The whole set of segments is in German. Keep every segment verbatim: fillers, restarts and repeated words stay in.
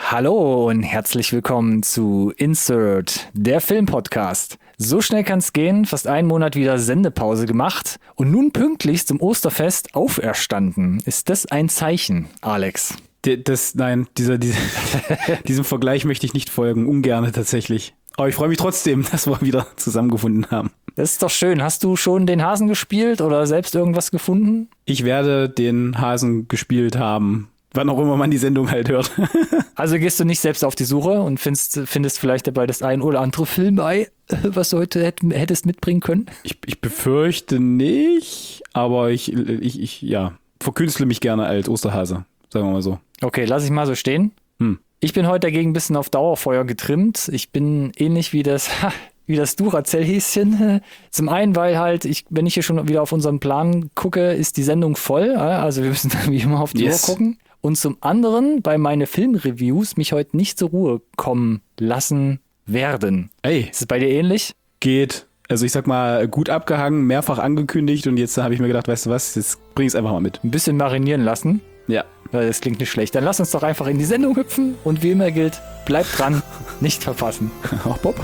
Hallo und herzlich willkommen zu Insert, der Filmpodcast. So schnell kann's gehen, fast einen Monat wieder Sendepause gemacht und nun pünktlich zum Osterfest auferstanden. Ist das ein Zeichen, Alex? Das, nein, dieser, dieser, diesem Vergleich möchte ich nicht folgen, ungerne tatsächlich. Aber ich freue mich trotzdem, dass wir wieder zusammengefunden haben. Das ist doch schön. Hast du schon den Hasen gespielt oder selbst irgendwas gefunden? Ich werde den Hasen gespielt haben, wann auch immer man die Sendung halt hört. Also gehst du nicht selbst auf die Suche und findest, findest vielleicht dabei das ein oder andere Filmei, was du heute hätt, hättest mitbringen können? Ich, ich befürchte nicht, aber ich, ich, ich ja, verkünstle mich gerne als Osterhase, sagen wir mal so. Okay, lass ich mal so stehen. Hm. Ich bin heute dagegen ein bisschen auf Dauerfeuer getrimmt. Ich bin ähnlich wie das, ha, wie das Duracell-Häschen. Zum einen, weil halt, ich, wenn ich hier schon wieder auf unseren Plan gucke, ist die Sendung voll. Also wir müssen wie immer auf die yes. Uhr gucken. Und zum anderen, bei meine Filmreviews mich heute nicht zur Ruhe kommen lassen werden. Ey. Ist es bei dir ähnlich? Geht. Also ich sag mal, gut abgehangen, mehrfach angekündigt und jetzt habe ich mir gedacht, weißt du was, jetzt bring ich es einfach mal mit. Ein bisschen marinieren lassen. Ja. Das klingt nicht schlecht. Dann lass uns doch einfach in die Sendung hüpfen und wie immer gilt, bleibt dran, nicht verpassen. Auch Bob.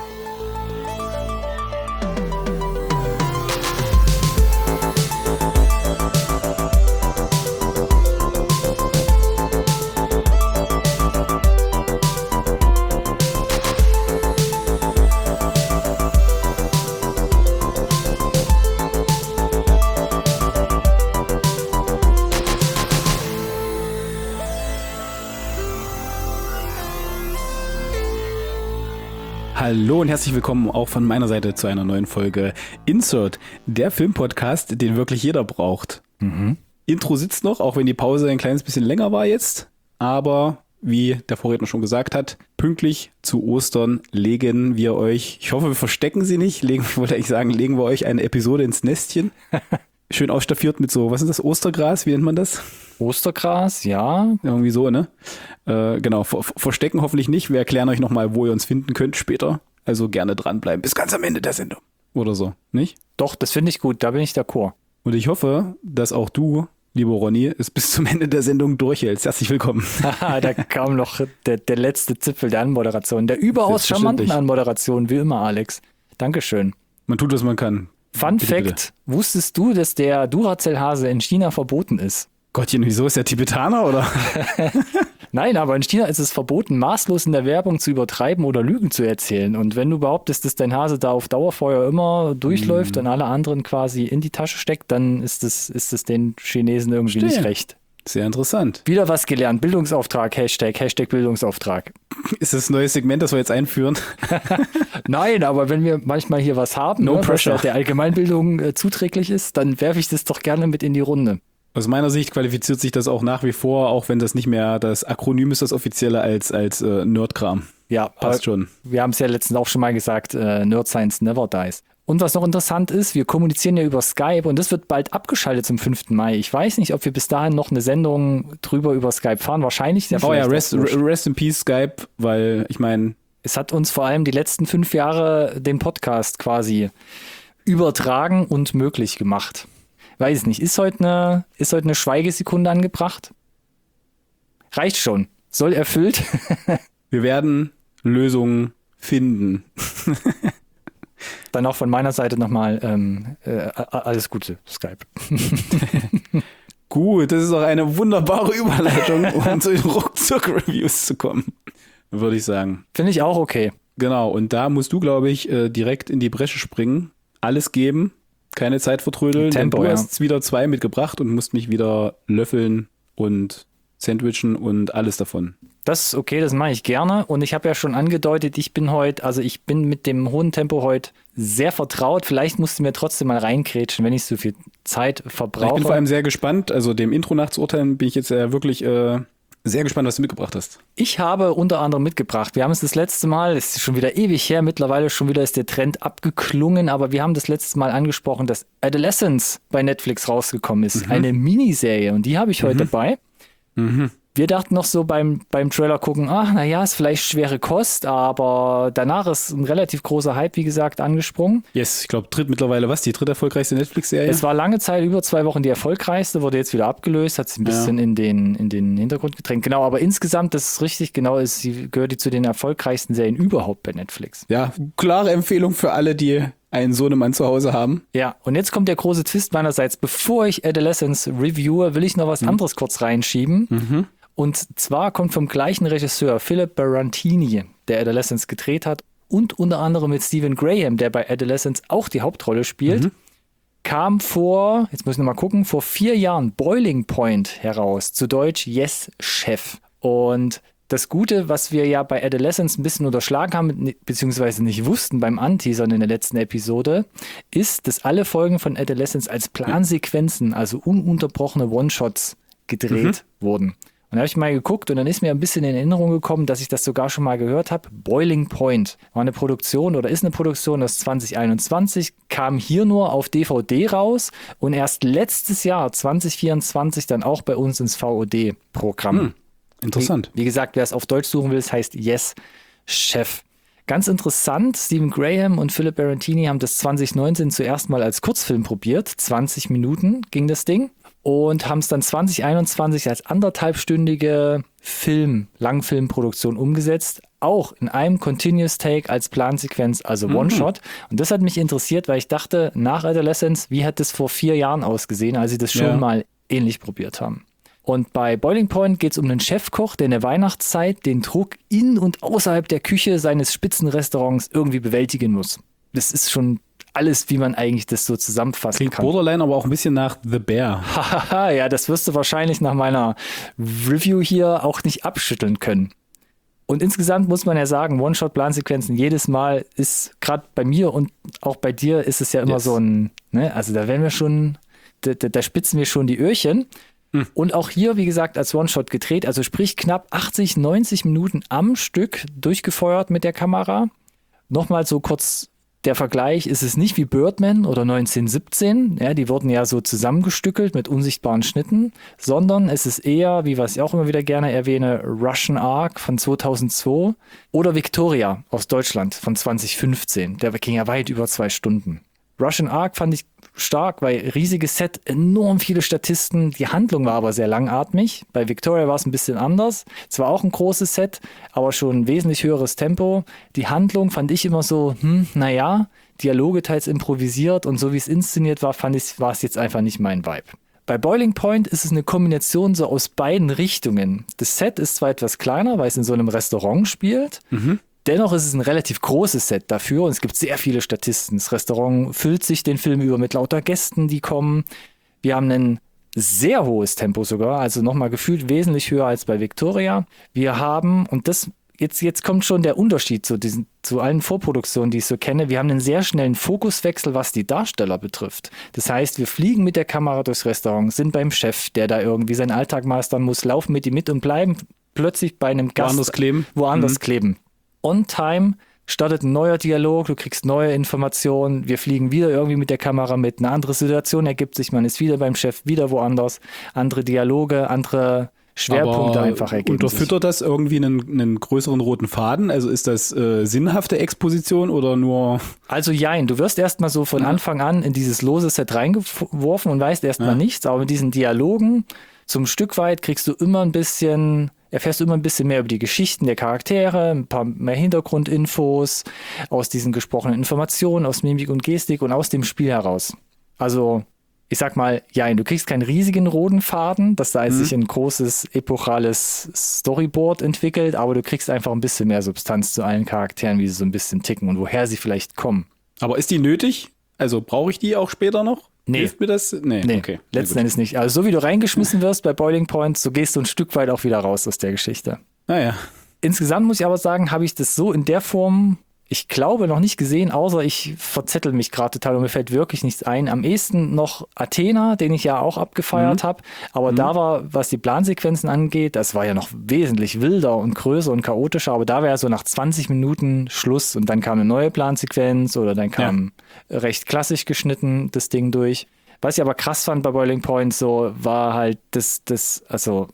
Hallo und herzlich willkommen auch von meiner Seite zu einer neuen Folge Insert, der Filmpodcast, den wirklich jeder braucht. Mhm. Intro sitzt noch, auch wenn die Pause ein kleines bisschen länger war jetzt, aber wie der Vorredner schon gesagt hat, pünktlich zu Ostern legen wir euch, ich hoffe wir verstecken sie nicht, legen, ich wollte eigentlich sagen, legen wir euch eine Episode ins Nestchen. Schön ausstaffiert mit so, was ist das, Ostergras, wie nennt man das? Ostergras, ja. Irgendwie so, ne? Äh, genau, ver- verstecken hoffentlich nicht. Wir erklären euch nochmal, wo ihr uns finden könnt später. Also gerne dranbleiben. Bis ganz am Ende der Sendung. Oder so, nicht? Doch, das finde ich gut. Da bin ich d'accord. Und ich hoffe, dass auch du, lieber Ronny, es bis zum Ende der Sendung durchhältst. Herzlich willkommen. Haha, da kam noch der, der letzte Zipfel der Anmoderation. Der überaus charmanten Anmoderation, wie immer, Alex. Dankeschön. Man tut, was man kann. Fun bitte, Fact, bitte. Wusstest du, dass der Duracell-Hase in China verboten ist? Gottchen, wieso ist der Tibetaner, oder? Nein, aber in China ist es verboten, maßlos in der Werbung zu übertreiben oder Lügen zu erzählen. Und wenn du behauptest, dass dein Hase da auf Dauerfeuer immer durchläuft mm. und alle anderen quasi in die Tasche steckt, dann ist es ist es den Chinesen irgendwie Verstehe. nicht recht. Sehr interessant. Wieder was gelernt. Bildungsauftrag, Hashtag, Hashtag Bildungsauftrag. Ist das ein neues Segment, das wir jetzt einführen? Nein, aber wenn wir manchmal hier was haben, no ne, pressure. was der Allgemeinbildung äh, zuträglich ist, dann werfe ich das doch gerne mit in die Runde. Aus meiner Sicht qualifiziert sich das auch nach wie vor, auch wenn das nicht mehr das Akronym ist, das offizielle, als, als äh, Nerdkram. Ja, passt schon. Wir haben es ja letztens auch schon mal gesagt, äh, Nerd Science never dies. Und was noch interessant ist, wir kommunizieren ja über Skype und das wird bald abgeschaltet zum fünften Mai. Ich weiß nicht, ob wir bis dahin noch eine Sendung drüber über Skype fahren. Wahrscheinlich. Oh ja, rest, rest in peace Skype, weil ich meine... Es hat uns vor allem die letzten fünf Jahre den Podcast quasi übertragen und möglich gemacht. Weiß nicht, ist heute eine, ist heute eine Schweigesekunde angebracht? Reicht schon. Soll erfüllt. Wir werden Lösungen finden. Dann auch von meiner Seite nochmal ähm, äh, alles Gute, Skype. Gut, das ist auch eine wunderbare Überleitung, um zu den Ruckzuck-Reviews zu kommen, würde ich sagen. Finde ich auch okay. Genau, und da musst du, glaube ich, direkt in die Bresche springen, alles geben, keine Zeit vertrödeln. Tempo, denn du ja. hast wieder zwei mitgebracht und musst mich wieder löffeln und sandwichen und alles davon. Das ist okay, das mache ich gerne. Und ich habe ja schon angedeutet, ich bin heute, also ich bin mit dem hohen Tempo heute sehr vertraut. Vielleicht musst du mir trotzdem mal reinkrätschen, wenn ich so viel Zeit verbrauche. Ich bin vor allem sehr gespannt. Also dem Intro nachzuurteilen, bin ich jetzt ja wirklich äh, sehr gespannt, was du mitgebracht hast. Ich habe unter anderem mitgebracht, wir haben es das letzte Mal, es ist schon wieder ewig her, mittlerweile schon wieder ist der Trend abgeklungen, aber wir haben das letzte Mal angesprochen, dass Adolescence bei Netflix rausgekommen ist. Mhm. Eine Miniserie und die habe ich heute mhm. dabei. Mhm. Wir dachten noch so beim, beim Trailer gucken, ach, naja, ist vielleicht schwere Kost, aber danach ist ein relativ großer Hype, wie gesagt, angesprungen. Yes, ich glaube, dritt mittlerweile was? Die dritt erfolgreichste Netflix-Serie? Es war lange Zeit, über zwei Wochen die erfolgreichste, wurde jetzt wieder abgelöst, hat sich ein bisschen ja. in, den, in den Hintergrund gedrängt. Genau, aber insgesamt, das ist richtig, genau, ist, sie gehört die zu den erfolgreichsten Serien überhaupt bei Netflix. Ja, klare Empfehlung für alle, die einen Sohnemann zu Hause haben. Ja, und jetzt kommt der große Twist meinerseits. Bevor ich Adolescence reviewe, will ich noch was mhm. anderes kurz reinschieben. Mhm. Und zwar kommt vom gleichen Regisseur, Philip Barantini, der Adolescence gedreht hat und unter anderem mit Stephen Graham, der bei Adolescence auch die Hauptrolle spielt, mhm. kam vor, jetzt muss ich nochmal gucken, vor vier Jahren Boiling Point heraus, zu Deutsch Yes, Chef. Und das Gute, was wir ja bei Adolescence ein bisschen unterschlagen haben, beziehungsweise nicht wussten beim Anteasern in der letzten Episode, ist, dass alle Folgen von Adolescence als Plansequenzen, also ununterbrochene One-Shots gedreht mhm. wurden. Und da habe ich mal geguckt und dann ist mir ein bisschen in Erinnerung gekommen, dass ich das sogar schon mal gehört habe. Boiling Point war eine Produktion oder ist eine Produktion aus zwanzig einundzwanzig, kam hier nur auf D V D raus und erst letztes Jahr, zwanzig vierundzwanzig, dann auch bei uns ins V O D-Programm. Hm, interessant. Wie, wie gesagt, wer es auf Deutsch suchen will, es heißt Yes, Chef. Ganz interessant, Stephen Graham und Philip Barantini haben das zwanzig neunzehn zuerst mal als Kurzfilm probiert. zwanzig Minuten ging das Ding. Und haben es dann zwanzig einundzwanzig als anderthalbstündige Film, Langfilmproduktion umgesetzt. Auch in einem Continuous Take als Plansequenz, also One-Shot. Mhm. Und das hat mich interessiert, weil ich dachte, nach Adolescence, wie hat das vor vier Jahren ausgesehen, als sie das schon ja. mal ähnlich probiert haben. Und bei Boiling Point geht es um einen Chefkoch, der in der Weihnachtszeit den Druck in und außerhalb der Küche seines Spitzenrestaurants irgendwie bewältigen muss. Das ist schon alles, wie man eigentlich das so zusammenfassen Klingt kann. Borderline, aber auch ein bisschen nach The Bear. Hahaha, ja, das wirst du wahrscheinlich nach meiner Review hier auch nicht abschütteln können. Und insgesamt muss man ja sagen, One-Shot-Plansequenzen jedes Mal ist, gerade bei mir und auch bei dir, ist es ja immer yes. so ein, ne, also da werden wir schon, da, da, da spitzen wir schon die Öhrchen. Hm. Und auch hier, wie gesagt, als One-Shot gedreht, also sprich knapp achtzig, neunzig Minuten am Stück durchgefeuert mit der Kamera. Nochmal so kurz der Vergleich, ist es nicht wie Birdman oder neunzehnhundertsiebzehn, ja, die wurden ja so zusammengestückelt mit unsichtbaren Schnitten, sondern es ist eher, wie was ich auch immer wieder gerne erwähne, Russian Ark von zweitausendzwei oder Victoria aus Deutschland von zwanzig fünfzehn. Der ging ja weit über zwei Stunden. Russian Ark fand ich stark, weil riesiges Set, enorm viele Statisten, die Handlung war aber sehr langatmig. Bei Victoria war es ein bisschen anders. Es war auch ein großes Set, aber schon ein wesentlich höheres Tempo. Die Handlung fand ich immer so, hm, naja, Dialoge teils improvisiert und so wie es inszeniert war, fand ich, war es jetzt einfach nicht mein Vibe. Bei Boiling Point ist es eine Kombination so aus beiden Richtungen. Das Set ist zwar etwas kleiner, weil es in so einem Restaurant spielt, mhm. Dennoch ist es ein relativ großes Set dafür und es gibt sehr viele Statisten. Das Restaurant füllt sich den Film über mit lauter Gästen, die kommen. Wir haben ein sehr hohes Tempo sogar, also nochmal gefühlt wesentlich höher als bei Victoria. Wir haben, und das jetzt, jetzt kommt schon der Unterschied zu, diesen, zu allen Vorproduktionen, die ich so kenne, wir haben einen sehr schnellen Fokuswechsel, was die Darsteller betrifft. Das heißt, wir fliegen mit der Kamera durchs Restaurant, sind beim Chef, der da irgendwie seinen Alltag meistern muss, laufen mit ihm mit und bleiben plötzlich bei einem Gast woanders kleben. Woanders mhm. kleben. On time startet ein neuer Dialog, du kriegst neue Informationen, wir fliegen wieder irgendwie mit der Kamera mit, eine andere Situation ergibt sich, man ist wieder beim Chef, wieder woanders, andere Dialoge, andere Schwerpunkte Aber einfach ergeben unterfüttert sich. Das irgendwie einen, einen größeren roten Faden? Also ist das äh, sinnhafte Exposition oder nur... Also jein, du wirst erstmal so von ja. Anfang an in dieses lose Set reingeworfen und weißt erstmal ja. nichts, aber mit diesen Dialogen zum Stück weit kriegst du immer ein bisschen... erfährst du immer ein bisschen mehr über die Geschichten der Charaktere, ein paar mehr Hintergrundinfos aus diesen gesprochenen Informationen, aus Mimik und Gestik und aus dem Spiel heraus. Also, ich sag mal, ja, du kriegst keinen riesigen roten Faden, dass da mhm. sich ein großes, epochales Storyboard entwickelt, aber du kriegst einfach ein bisschen mehr Substanz zu allen Charakteren, wie sie so ein bisschen ticken und woher sie vielleicht kommen. Aber ist die nötig? Also brauche ich die auch später noch? Nee. Hilft mir das? Nee, nee okay. Letzten Endes nicht. Also so wie du reingeschmissen wirst bei Boiling Point, so gehst du ein Stück weit auch wieder raus aus der Geschichte. Naja. Insgesamt muss ich aber sagen, habe ich das so in der Form, ich glaube, noch nicht gesehen, außer ich verzettel mich gerade total und mir fällt wirklich nichts ein. Am ehesten noch Athena, den ich ja auch abgefeiert mhm. habe. Aber mhm. da war, was die Plansequenzen angeht, das war ja noch wesentlich wilder und größer und chaotischer. Aber da wäre so nach zwanzig Minuten Schluss und dann kam eine neue Plansequenz oder dann kam ja. recht klassisch geschnitten das Ding durch. Was ich aber krass fand bei Boiling Point, so war halt das, das, also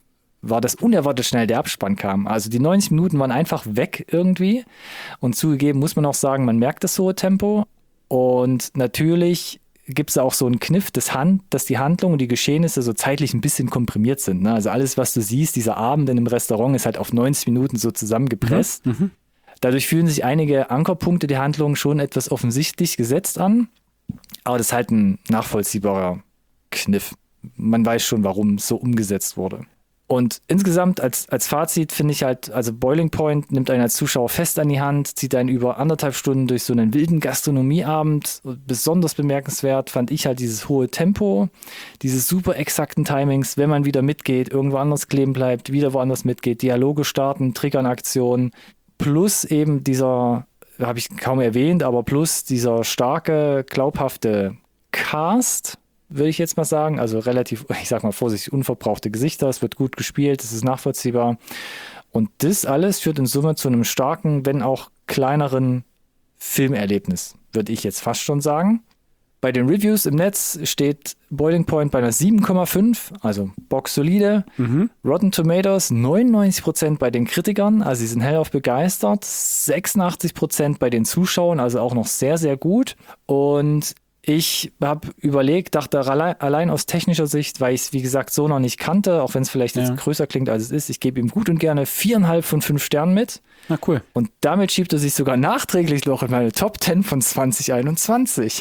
war, dass unerwartet schnell der Abspann kam. Also die neunzig Minuten waren einfach weg irgendwie. Und zugegeben muss man auch sagen, man merkt das hohe Tempo. Und natürlich gibt es auch so einen Kniff, dass, Hand, dass die Handlung und die Geschehnisse so zeitlich ein bisschen komprimiert sind. Ne? Also alles, was du siehst, dieser Abend in einem Restaurant, ist halt auf neunzig Minuten so zusammengepresst. Mhm. Dadurch fühlen sich einige Ankerpunkte der Handlung schon etwas offensichtlich gesetzt an. Aber das ist halt ein nachvollziehbarer Kniff. Man weiß schon, warum es so umgesetzt wurde. Und insgesamt als, als Fazit finde ich halt, also Boiling Point nimmt einen als Zuschauer fest an die Hand, zieht einen über anderthalb Stunden durch so einen wilden Gastronomieabend. Besonders bemerkenswert fand ich halt dieses hohe Tempo, diese super exakten Timings, wenn man wieder mitgeht, irgendwo anders kleben bleibt, wieder woanders mitgeht, Dialoge starten, triggern Aktionen, plus eben dieser, habe ich kaum erwähnt, aber plus dieser starke, glaubhafte Cast, würde ich jetzt mal sagen, also relativ, ich sag mal vorsichtig, unverbrauchte Gesichter, es wird gut gespielt, es ist nachvollziehbar und das alles führt in Summe zu einem starken, wenn auch kleineren Filmerlebnis, würde ich jetzt fast schon sagen. Bei den Reviews im Netz steht Boiling Point bei einer sieben Komma fünf, also boxsolide. Mhm. Rotten Tomatoes neunundneunzig Prozent bei den Kritikern, also sie sind hellauf begeistert, sechsundachtzig Prozent bei den Zuschauern, also auch noch sehr, sehr gut. Und ich habe überlegt, dachte allein, allein aus technischer Sicht, weil ich es wie gesagt so noch nicht kannte, auch wenn es vielleicht jetzt ja. größer klingt als es ist, ich gebe ihm gut und gerne viereinhalb von fünf Sternen mit. Na cool. Und damit schiebt er sich sogar nachträglich noch in meine Top zehn von zwanzig einundzwanzig.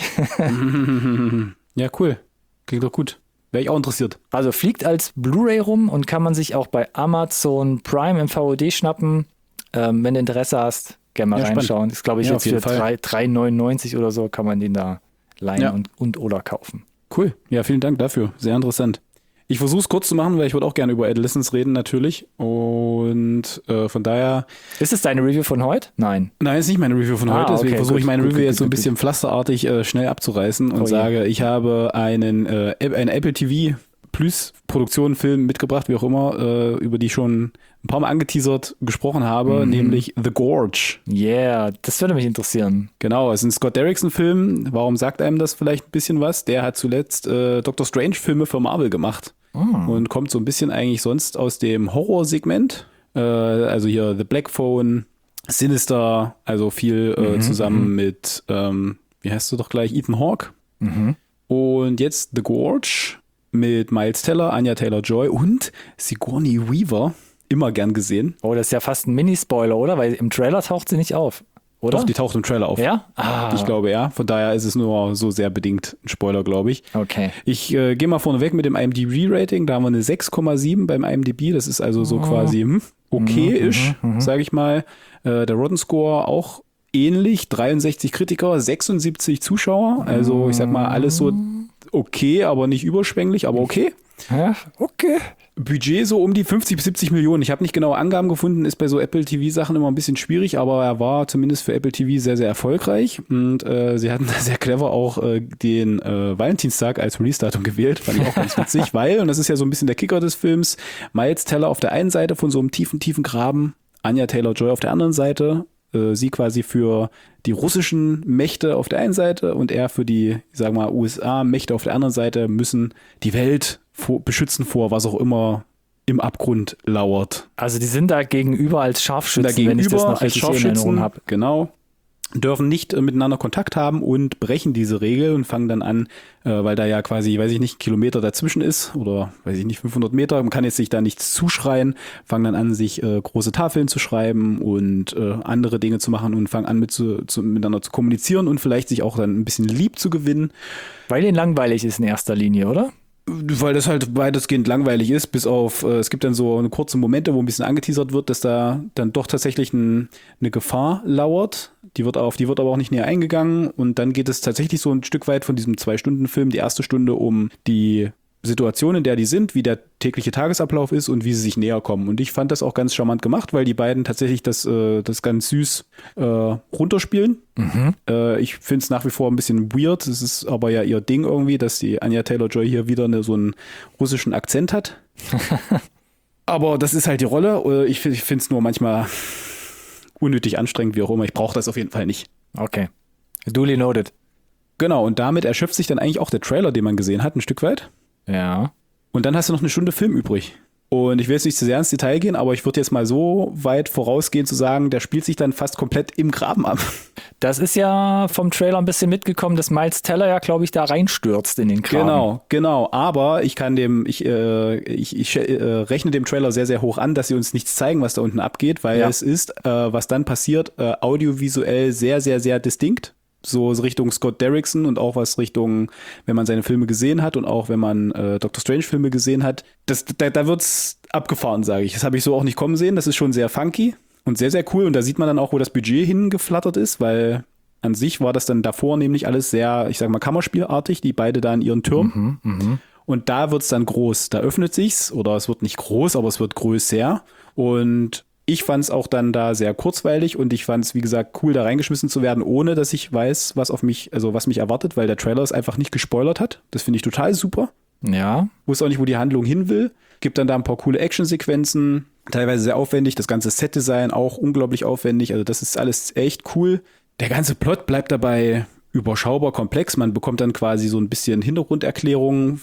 Ja, cool. Klingt doch gut. Wäre ich auch interessiert. Also fliegt als Blu-ray rum und kann man sich auch bei Amazon Prime im V O D schnappen. Ähm, wenn du Interesse hast, gerne mal ja, reinschauen. Spannend. Das glaube ich ja, jetzt für drei neunundneunzig oder so kann man den da leihen ja. und, und oder kaufen. Cool. Ja, vielen Dank dafür. Sehr interessant. Ich versuche es kurz zu machen, weil ich würde auch gerne über Adolescence reden natürlich. Und äh, von daher... Ist es deine Review von heute? Nein. Nein, ist nicht meine Review von ah, heute. Deswegen okay, versuche ich meine gut, Review gut, jetzt so ein bisschen gut. pflasterartig äh, schnell abzureißen und oh, sage, yeah. ich habe einen, äh, einen Apple T V Plus Produktion, Film mitgebracht, wie auch immer, äh, über die ich schon ein paar Mal angeteasert gesprochen habe, mhm. nämlich The Gorge. Yeah, das würde mich interessieren. Genau, es ist ein Scott Derrickson-Film. Warum sagt einem das vielleicht ein bisschen was? Der hat zuletzt äh, Doctor Strange-Filme für Marvel gemacht oh. und kommt so ein bisschen eigentlich sonst aus dem Horrorsegment. Äh, also hier The Black Phone, Sinister, also viel äh, mhm, zusammen mhm. mit, ähm, wie heißt du doch gleich, Ethan Hawke. Mhm. Und jetzt The Gorge mit Miles Teller, Anya Taylor-Joy und Sigourney Weaver. Immer gern gesehen. Oh, das ist ja fast ein Mini-Spoiler, oder? Weil im Trailer taucht sie nicht auf, oder? Doch, die taucht im Trailer auf. Ja? Ah. Ich glaube, ja. Von daher ist es nur so sehr bedingt ein Spoiler, glaube ich. Okay. Ich äh, gehe mal vorne weg mit dem IMDb-Rating. Da haben wir eine sechs Komma sieben beim IMDb. Das ist also so oh. quasi hm, okay-isch, mhm, sage ich mal. Äh, der Rotten Score auch ähnlich. dreiundsechzig Kritiker, sechsundsiebzig Zuschauer. Also ich sag mal, alles so okay, aber nicht überschwänglich, aber okay. Ja, okay. Budget so um die fünfzig bis siebzig Millionen. Ich habe nicht genaue Angaben gefunden, ist bei so Apple T V-Sachen immer ein bisschen schwierig, aber er war zumindest für Apple T V sehr, sehr erfolgreich. Und äh, sie hatten sehr clever auch äh, den äh, Valentinstag als Release-Datum gewählt. Fand ich auch ganz witzig, weil, und das ist ja so ein bisschen der Kicker des Films, Miles Teller auf der einen Seite von so einem tiefen, tiefen Graben, Anya Taylor-Joy auf der anderen Seite. Sie quasi für die russischen Mächte auf der einen Seite und er für die, ich sag mal, U S A-Mächte auf der anderen Seite müssen die Welt vor, beschützen vor, was auch immer im Abgrund lauert. Also die sind da gegenüber als Scharfschützen, wenn ich das noch richtig in Erinnerung habe. Genau. Dürfen nicht äh, miteinander Kontakt haben und brechen diese Regel und fangen dann an, äh, weil da ja quasi, weiß ich nicht, ein Kilometer dazwischen ist oder, weiß ich nicht, fünfhundert Meter, man kann jetzt sich da nichts zuschreien, fangen dann an, sich äh, große Tafeln zu schreiben und äh, andere Dinge zu machen und fangen an, mit zu, zu, miteinander zu kommunizieren und vielleicht sich auch dann ein bisschen lieb zu gewinnen. Weil denen langweilig ist in erster Linie, oder? Weil das halt weitestgehend langweilig ist, bis auf, äh, es gibt dann so eine kurze Momente, wo ein bisschen angeteasert wird, dass da dann doch tatsächlich ein, eine Gefahr lauert. Die wird auf die wird aber auch nicht näher eingegangen. Und dann geht es tatsächlich so ein Stück weit von diesem Zwei-Stunden-Film, die erste Stunde, um die Situation, in der die sind, wie der tägliche Tagesablauf ist und wie sie sich näher kommen. Und ich fand das auch ganz charmant gemacht, weil die beiden tatsächlich das, äh, das ganz süß äh, runterspielen. Mhm. Äh, ich finde es nach wie vor ein bisschen weird. Es ist aber ja ihr Ding irgendwie, dass die Anya Taylor-Joy hier wieder eine, so einen russischen Akzent hat. Aber das ist halt die Rolle. Ich, ich finde es nur manchmal unnötig anstrengend, wie auch immer. Ich brauche das auf jeden Fall nicht. Okay. Duly noted. Genau, und damit erschöpft sich dann eigentlich auch der Trailer, den man gesehen hat, ein Stück weit. Ja. Und dann hast du noch eine Stunde Film übrig. Und ich will jetzt nicht zu sehr ins Detail gehen, aber ich würde jetzt mal so weit vorausgehen zu sagen, der spielt sich dann fast komplett im Graben ab. Das ist ja vom Trailer ein bisschen mitgekommen, dass Miles Teller ja, glaube ich, da reinstürzt in den Graben. Genau, genau. Aber ich kann dem, ich, äh, ich, ich äh, rechne dem Trailer sehr, sehr hoch an, dass sie uns nichts zeigen, was da unten abgeht, weil Ja. es ist, äh, was dann passiert, äh, audiovisuell sehr, sehr, sehr distinkt. So Richtung Scott Derrickson und auch was Richtung, wenn man seine Filme gesehen hat und auch wenn man äh, Doctor Strange Filme gesehen hat. Das, da, da wird's abgefahren, sage ich. Das habe ich so auch nicht kommen sehen. Das ist schon sehr funky und sehr, sehr cool. Und da sieht man dann auch, wo das Budget hingeflattert ist, weil an sich war das dann davor nämlich alles sehr, ich sag mal, Kammerspielartig, die beide da in ihren Türmen. Mhm, mh. Und da wird's dann groß. Da öffnet sich's, oder es wird nicht groß, aber es wird größer. Und ich fand es auch dann da sehr kurzweilig und ich fand es, wie gesagt, cool, da reingeschmissen zu werden, ohne dass ich weiß, was auf mich, also was mich erwartet, weil der Trailer es einfach nicht gespoilert hat. Das finde ich total super. Ja. Wusste auch nicht, wo die Handlung hin will. Gibt dann da ein paar coole Actionsequenzen, teilweise sehr aufwendig. Das ganze Setdesign auch unglaublich aufwendig. Also das ist alles echt cool. Der ganze Plot bleibt dabei überschaubar komplex. Man bekommt dann quasi so ein bisschen Hintergrunderklärung,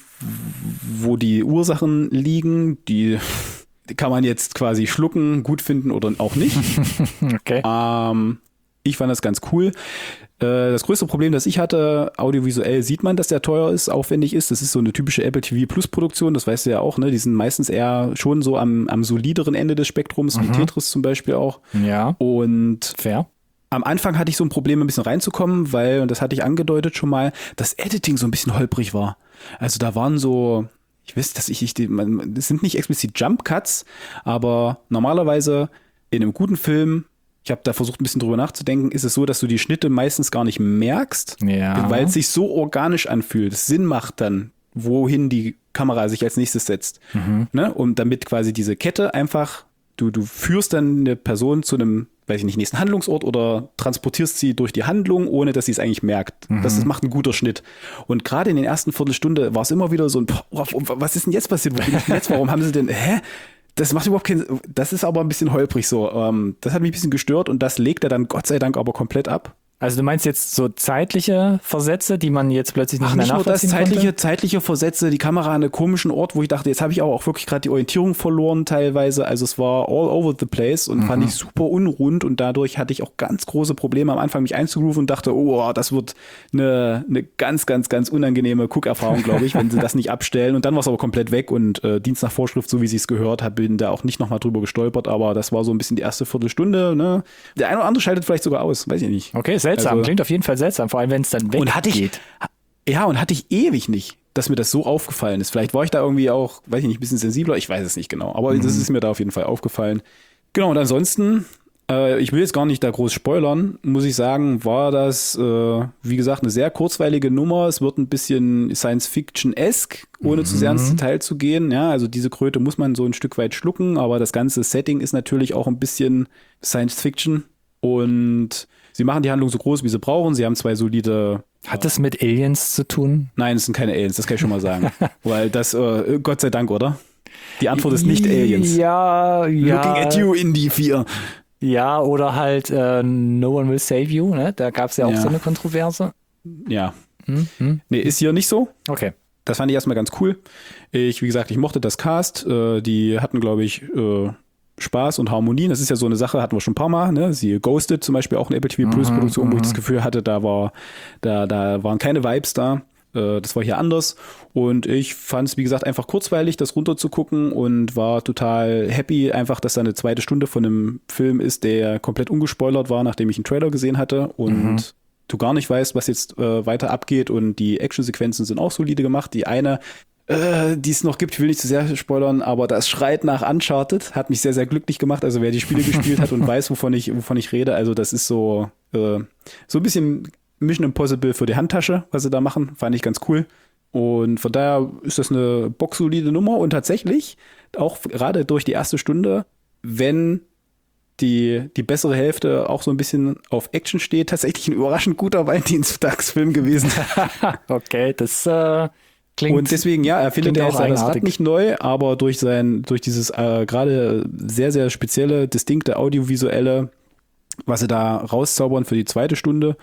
wo die Ursachen liegen, die kann man jetzt quasi schlucken, gut finden oder auch nicht. Okay. Ähm, ich fand das ganz cool. Äh, das größte Problem, das ich hatte, audiovisuell sieht man, dass der teuer ist, aufwendig ist. Das ist so eine typische Apple T V Plus Produktion, das weißt du ja auch, ne? Die sind meistens eher schon so am, am solideren Ende des Spektrums, Mhm. wie Tetris zum Beispiel auch. Ja. Und Fair. am Anfang hatte ich so ein Problem, ein bisschen reinzukommen, weil, und das hatte ich angedeutet schon mal, das Editing so ein bisschen holprig war. Also da waren so, ich weiß, dass ich, ich die, man, das sind nicht explizit Jump Cuts, aber normalerweise in einem guten Film, ich habe da versucht ein bisschen drüber nachzudenken, ist es so, dass du die Schnitte meistens gar nicht merkst, Ja. weil es sich so organisch anfühlt. Es Sinn macht dann, wohin die Kamera sich als nächstes setzt. Mhm. Ne? Und damit quasi diese Kette einfach, du, du führst dann eine Person zu einem, weiß ich nicht, nächsten Handlungsort oder transportierst sie durch die Handlung, ohne dass sie es eigentlich merkt. Mhm. Das, das macht einen guter Schnitt. Und gerade in den ersten Viertelstunde war es immer wieder so ein, boah, was ist denn jetzt passiert? Wo bin ich denn jetzt? Warum haben sie denn, hä? Das macht überhaupt keinen, das ist aber ein bisschen holprig so. Ähm, das hat mich ein bisschen gestört und das legt er dann Gott sei Dank aber komplett ab. Also du meinst jetzt so zeitliche Versätze, die man jetzt plötzlich nicht Ach, mehr nicht nur das, nachvollziehen zeitliche, konnte? zeitliche Versätze, die Kamera an einem komischen Ort, wo ich dachte, jetzt habe ich aber auch wirklich gerade die Orientierung verloren teilweise. Also es war all over the place und Mhm. fand ich super unrund und dadurch hatte ich auch ganz große Probleme am Anfang mich einzugrooven und dachte, oh, das wird eine, eine ganz, ganz, ganz unangenehme Guckerfahrung, glaube ich, wenn sie das nicht abstellen. Und dann war es aber komplett weg und äh, Dienst nach Vorschrift, so wie sie es gehört hat, bin da auch nicht nochmal drüber gestolpert, aber das war so ein bisschen die erste Viertelstunde. Ne? Der eine oder andere schaltet vielleicht sogar aus, weiß ich nicht. Okay, seltsam. Also- Klingt auf jeden Fall seltsam, vor allem wenn es dann weggeht. Und hatte ich, ja, und hatte ich ewig nicht, dass mir das so aufgefallen ist. Vielleicht war ich da irgendwie auch, weiß ich nicht, ein bisschen sensibler, ich weiß es nicht genau. Aber das ist mir da auf jeden Fall aufgefallen. Genau, und ansonsten, äh, ich will jetzt gar nicht da groß spoilern, muss ich sagen, war das, äh, wie gesagt, eine sehr kurzweilige Nummer. Es wird ein bisschen Science-Fiction-esque, ohne zu sehr ins Detail zu gehen. Ja, also diese Kröte muss man so ein Stück weit schlucken, aber das ganze Setting ist natürlich auch ein bisschen Science-Fiction. Und sie machen die Handlung so groß, wie sie brauchen. Sie haben zwei solide. Hat das mit Aliens zu tun? Nein, es sind keine Aliens, das kann ich schon mal sagen. Weil das, äh, Gott sei Dank, oder? Die Antwort ist nicht Aliens. Ja, ja. Looking at you, Indie vier. Ja, oder halt äh, No One Will Save You, ne? Da gab es ja auch Ja. so eine Kontroverse. Ja. Hm? Hm? Nee, ist hier nicht so. Okay. Das fand ich erstmal ganz cool. Ich, wie gesagt, ich mochte das Cast. Äh, die hatten, glaube ich, äh, Spaß und Harmonien. Das ist ja so eine Sache, hatten wir schon ein paar Mal. Ne? Sie Ghosted zum Beispiel auch eine Apple T V Plus Produktion, wo ich das Gefühl hatte, da war, da, da waren keine Vibes da. Äh, das war hier anders. Und ich fand es, wie gesagt, einfach kurzweilig, das runterzugucken und war total happy, einfach, dass da eine zweite Stunde von einem Film ist, der komplett ungespoilert war, nachdem ich einen Trailer gesehen hatte und Mhm. du gar nicht weißt, was jetzt äh, weiter abgeht. Und die Actionsequenzen sind auch solide gemacht. Die eine Äh, die es noch gibt, ich will nicht zu sehr spoilern, aber das schreit nach Uncharted, hat mich sehr, sehr glücklich gemacht. Also wer die Spiele gespielt hat und weiß, wovon ich, wovon ich rede, also das ist so, äh, so ein bisschen Mission Impossible für die Handtasche, was sie da machen, fand ich ganz cool. Und von daher ist das eine boxsolide Nummer und tatsächlich, auch gerade durch die erste Stunde, wenn die, die bessere Hälfte auch so ein bisschen auf Action steht, tatsächlich ein überraschend guter Valentinstagsfilm gewesen. Okay, das äh, klingt. Und deswegen, ja, er findet klingt ja auch jetzt das Rad eigenartig. nicht neu, aber durch sein, durch dieses äh, gerade sehr, sehr spezielle, distinkte audiovisuelle, was sie da rauszaubern für die zweite Stunde,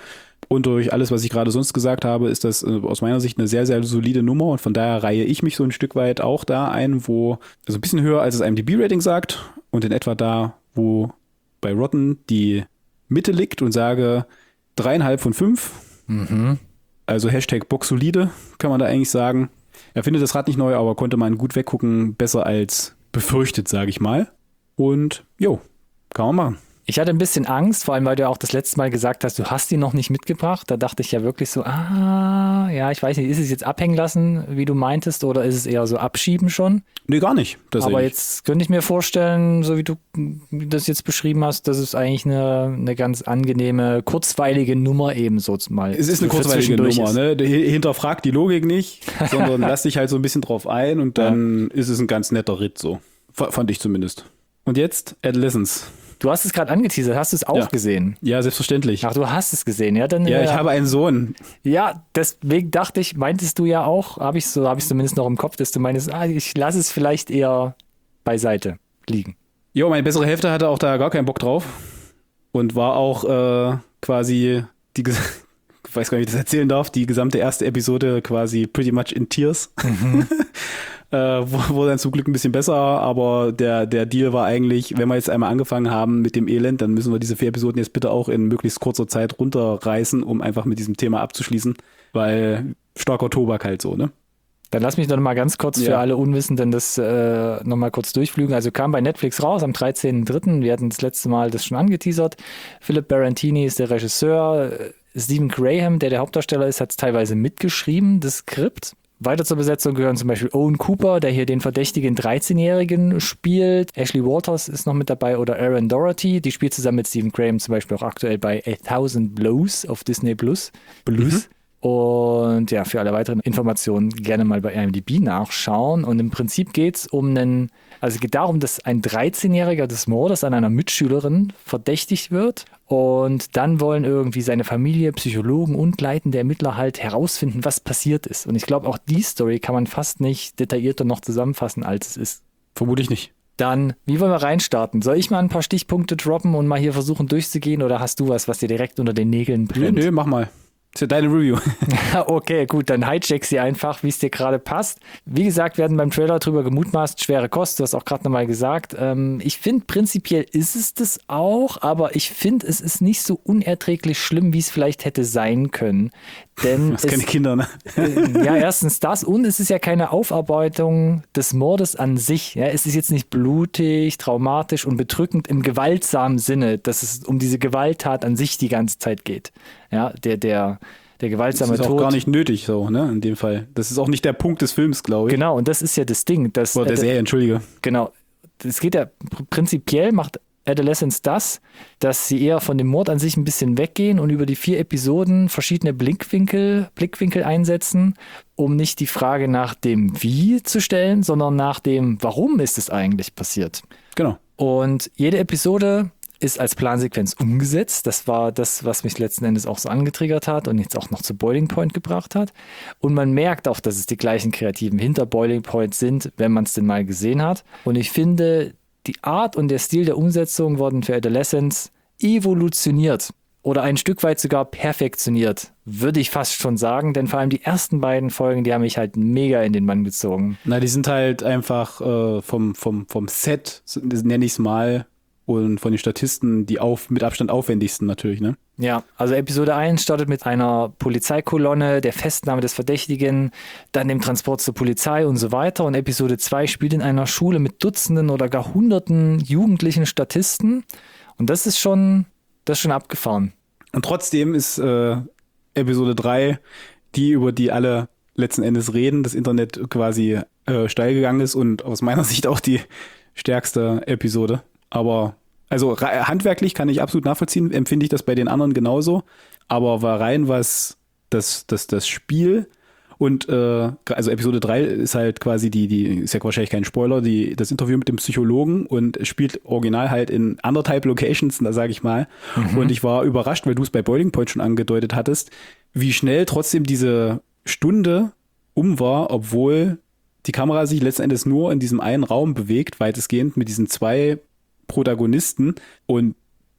Und durch alles, was ich gerade sonst gesagt habe, ist das äh, aus meiner Sicht eine sehr, sehr solide Nummer. Und von daher reihe ich mich so ein Stück weit auch da ein, wo, also ein bisschen höher als das I M D B-Rating sagt und in etwa da, wo bei Rotten die Mitte liegt und sage dreieinhalb von fünf. Mhm. Also Hashtag Boxsolide, kann man da eigentlich sagen. Er findet das Rad nicht neu, aber konnte man gut weggucken, besser als befürchtet, sage ich mal. Und jo, kann man machen. Ich hatte ein bisschen Angst, vor allem, weil du ja auch das letzte Mal gesagt hast, du hast ihn noch nicht mitgebracht. Da dachte ich ja wirklich so, ah, ja, ich weiß nicht, ist es jetzt abhängen lassen, wie du meintest, oder ist es eher so abschieben schon? Nee, gar nicht. Aber jetzt könnte ich mir vorstellen, so wie du das jetzt beschrieben hast, dass es eigentlich eine, eine ganz angenehme, kurzweilige Nummer eben so mal. Es ist eine kurzweilige Nummer, ne? Hinterfragt die Logik nicht, sondern lass dich halt so ein bisschen drauf ein und dann ja. ist es ein ganz netter Ritt so. F- fand ich zumindest. Und jetzt Adolescence. Du hast es gerade angeteasert, hast du es auch ja. gesehen? Ja, selbstverständlich. Ach, du hast es gesehen, ja? Dann, ja, ich äh, habe einen Sohn. Ja, deswegen dachte ich, meintest du ja auch, habe ich so, habe ich zumindest noch im Kopf, dass du meinst, ah, ich lasse es vielleicht eher beiseite liegen. Jo, meine bessere Hälfte hatte auch da gar keinen Bock drauf und war auch äh, quasi die, ich weiß gar nicht, wie ich das erzählen darf, die gesamte erste Episode quasi pretty much in tears. Mhm. Äh, wurde dann zum Glück ein bisschen besser, aber der, der Deal war eigentlich, wenn wir jetzt einmal angefangen haben mit dem Elend, dann müssen wir diese vier Episoden jetzt bitte auch in möglichst kurzer Zeit runterreißen, um einfach mit diesem Thema abzuschließen, weil starker Tobak halt so, ne? Dann lass mich noch mal ganz kurz ja. für alle Unwissenden das äh, noch mal kurz durchflügen. Also kam bei Netflix raus am dreizehnten dritten Wir hatten das letzte Mal das schon angeteasert. Philip Barantini ist der Regisseur. Stephen Graham, der der Hauptdarsteller ist, hat es teilweise mitgeschrieben, das Skript. Weiter zur Besetzung gehören zum Beispiel Owen Cooper, der hier den verdächtigen dreizehnjährigen spielt. Ashley Walters ist noch mit dabei oder Aaron Doherty. Die spielt zusammen mit Stephen Graham zum Beispiel auch aktuell bei A Thousand Blows auf Disney Plus. Blues. Mhm. Und ja, für alle weiteren Informationen gerne mal bei I M D B nachschauen. Und im Prinzip geht es um einen, also es geht darum, dass ein dreizehnjähriger des Mordes an einer Mitschülerin verdächtigt wird. Und dann wollen irgendwie seine Familie, Psychologen und leitende Ermittler halt herausfinden, was passiert ist. Und ich glaube, auch die Story kann man fast nicht detaillierter noch zusammenfassen, als es ist. Vermutlich nicht. Dann, wie wollen wir reinstarten? Soll ich mal ein paar Stichpunkte droppen und mal hier versuchen durchzugehen? Oder hast du was, was dir direkt unter den Nägeln brennt? Nö, nö, mach mal. Das ist ja deine Review. Okay, gut, dann hijack sie einfach, wie es dir gerade passt. Wie gesagt, wir hatten beim Trailer drüber gemutmaßt, schwere Kost, du hast auch gerade nochmal gesagt. Ähm, ich finde, prinzipiell ist es das auch, aber ich finde, es ist nicht so unerträglich schlimm, wie es vielleicht hätte sein können. Denn das keine Kinder, ne? Äh, ja, erstens das und es ist ja keine Aufarbeitung des Mordes an sich. Ja, es ist jetzt nicht blutig, traumatisch und bedrückend im gewaltsamen Sinne, dass es um diese Gewalttat an sich die ganze Zeit geht. Ja, der, der, der gewaltsame Tod. Das ist auch Tod. gar nicht nötig so, ne, in dem Fall. Das ist auch nicht der Punkt des Films, glaube ich. Genau, und das ist ja das Ding. Dass, Oder der äh, Serie, entschuldige. Genau. Es geht ja prinzipiell, macht Adolescence das, dass sie eher von dem Mord an sich ein bisschen weggehen und über die vier Episoden verschiedene Blickwinkel, Blickwinkel einsetzen, um nicht die Frage nach dem Wie zu stellen, sondern nach dem Warum ist es eigentlich passiert. Genau. Und jede Episode ist als Plansequenz umgesetzt. Das war das, was mich letzten Endes auch so angetriggert hat und jetzt auch noch zu Boiling Point gebracht hat. Und man merkt auch, dass es die gleichen Kreativen hinter Boiling Point sind, wenn man es denn mal gesehen hat. Und ich finde, die Art und der Stil der Umsetzung wurden für Adolescence evolutioniert oder ein Stück weit sogar perfektioniert, würde ich fast schon sagen, denn vor allem die ersten beiden Folgen, die haben mich halt mega in den Bann gezogen. Na, die sind halt einfach äh, vom, vom, vom Set, nenne ich es mal, und von den Statisten die auf, mit Abstand aufwendigsten natürlich, ne? Ja, also Episode eins startet mit einer Polizeikolonne, der Festnahme des Verdächtigen, dann dem Transport zur Polizei und so weiter. Und Episode zwei spielt in einer Schule mit Dutzenden oder gar Hunderten jugendlichen Statisten. Und das ist schon, das ist schon abgefahren. Und trotzdem ist äh, Episode drei, die, über die alle letzten Endes reden, das Internet quasi äh, steil gegangen ist und aus meiner Sicht auch die stärkste Episode. Aber also handwerklich kann ich absolut nachvollziehen, empfinde ich das bei den anderen genauso. Aber war rein was das, das, das Spiel und äh, also Episode drei ist halt quasi die, die ist ja wahrscheinlich kein Spoiler, die, das Interview mit dem Psychologen und spielt original halt in anderthalb Locations, da sage ich mal. Mhm. Und ich war überrascht, weil du es bei Boiling Point schon angedeutet hattest, wie schnell trotzdem diese Stunde um war, obwohl die Kamera sich letzten Endes nur in diesem einen Raum bewegt, weitestgehend mit diesen zwei Protagonisten und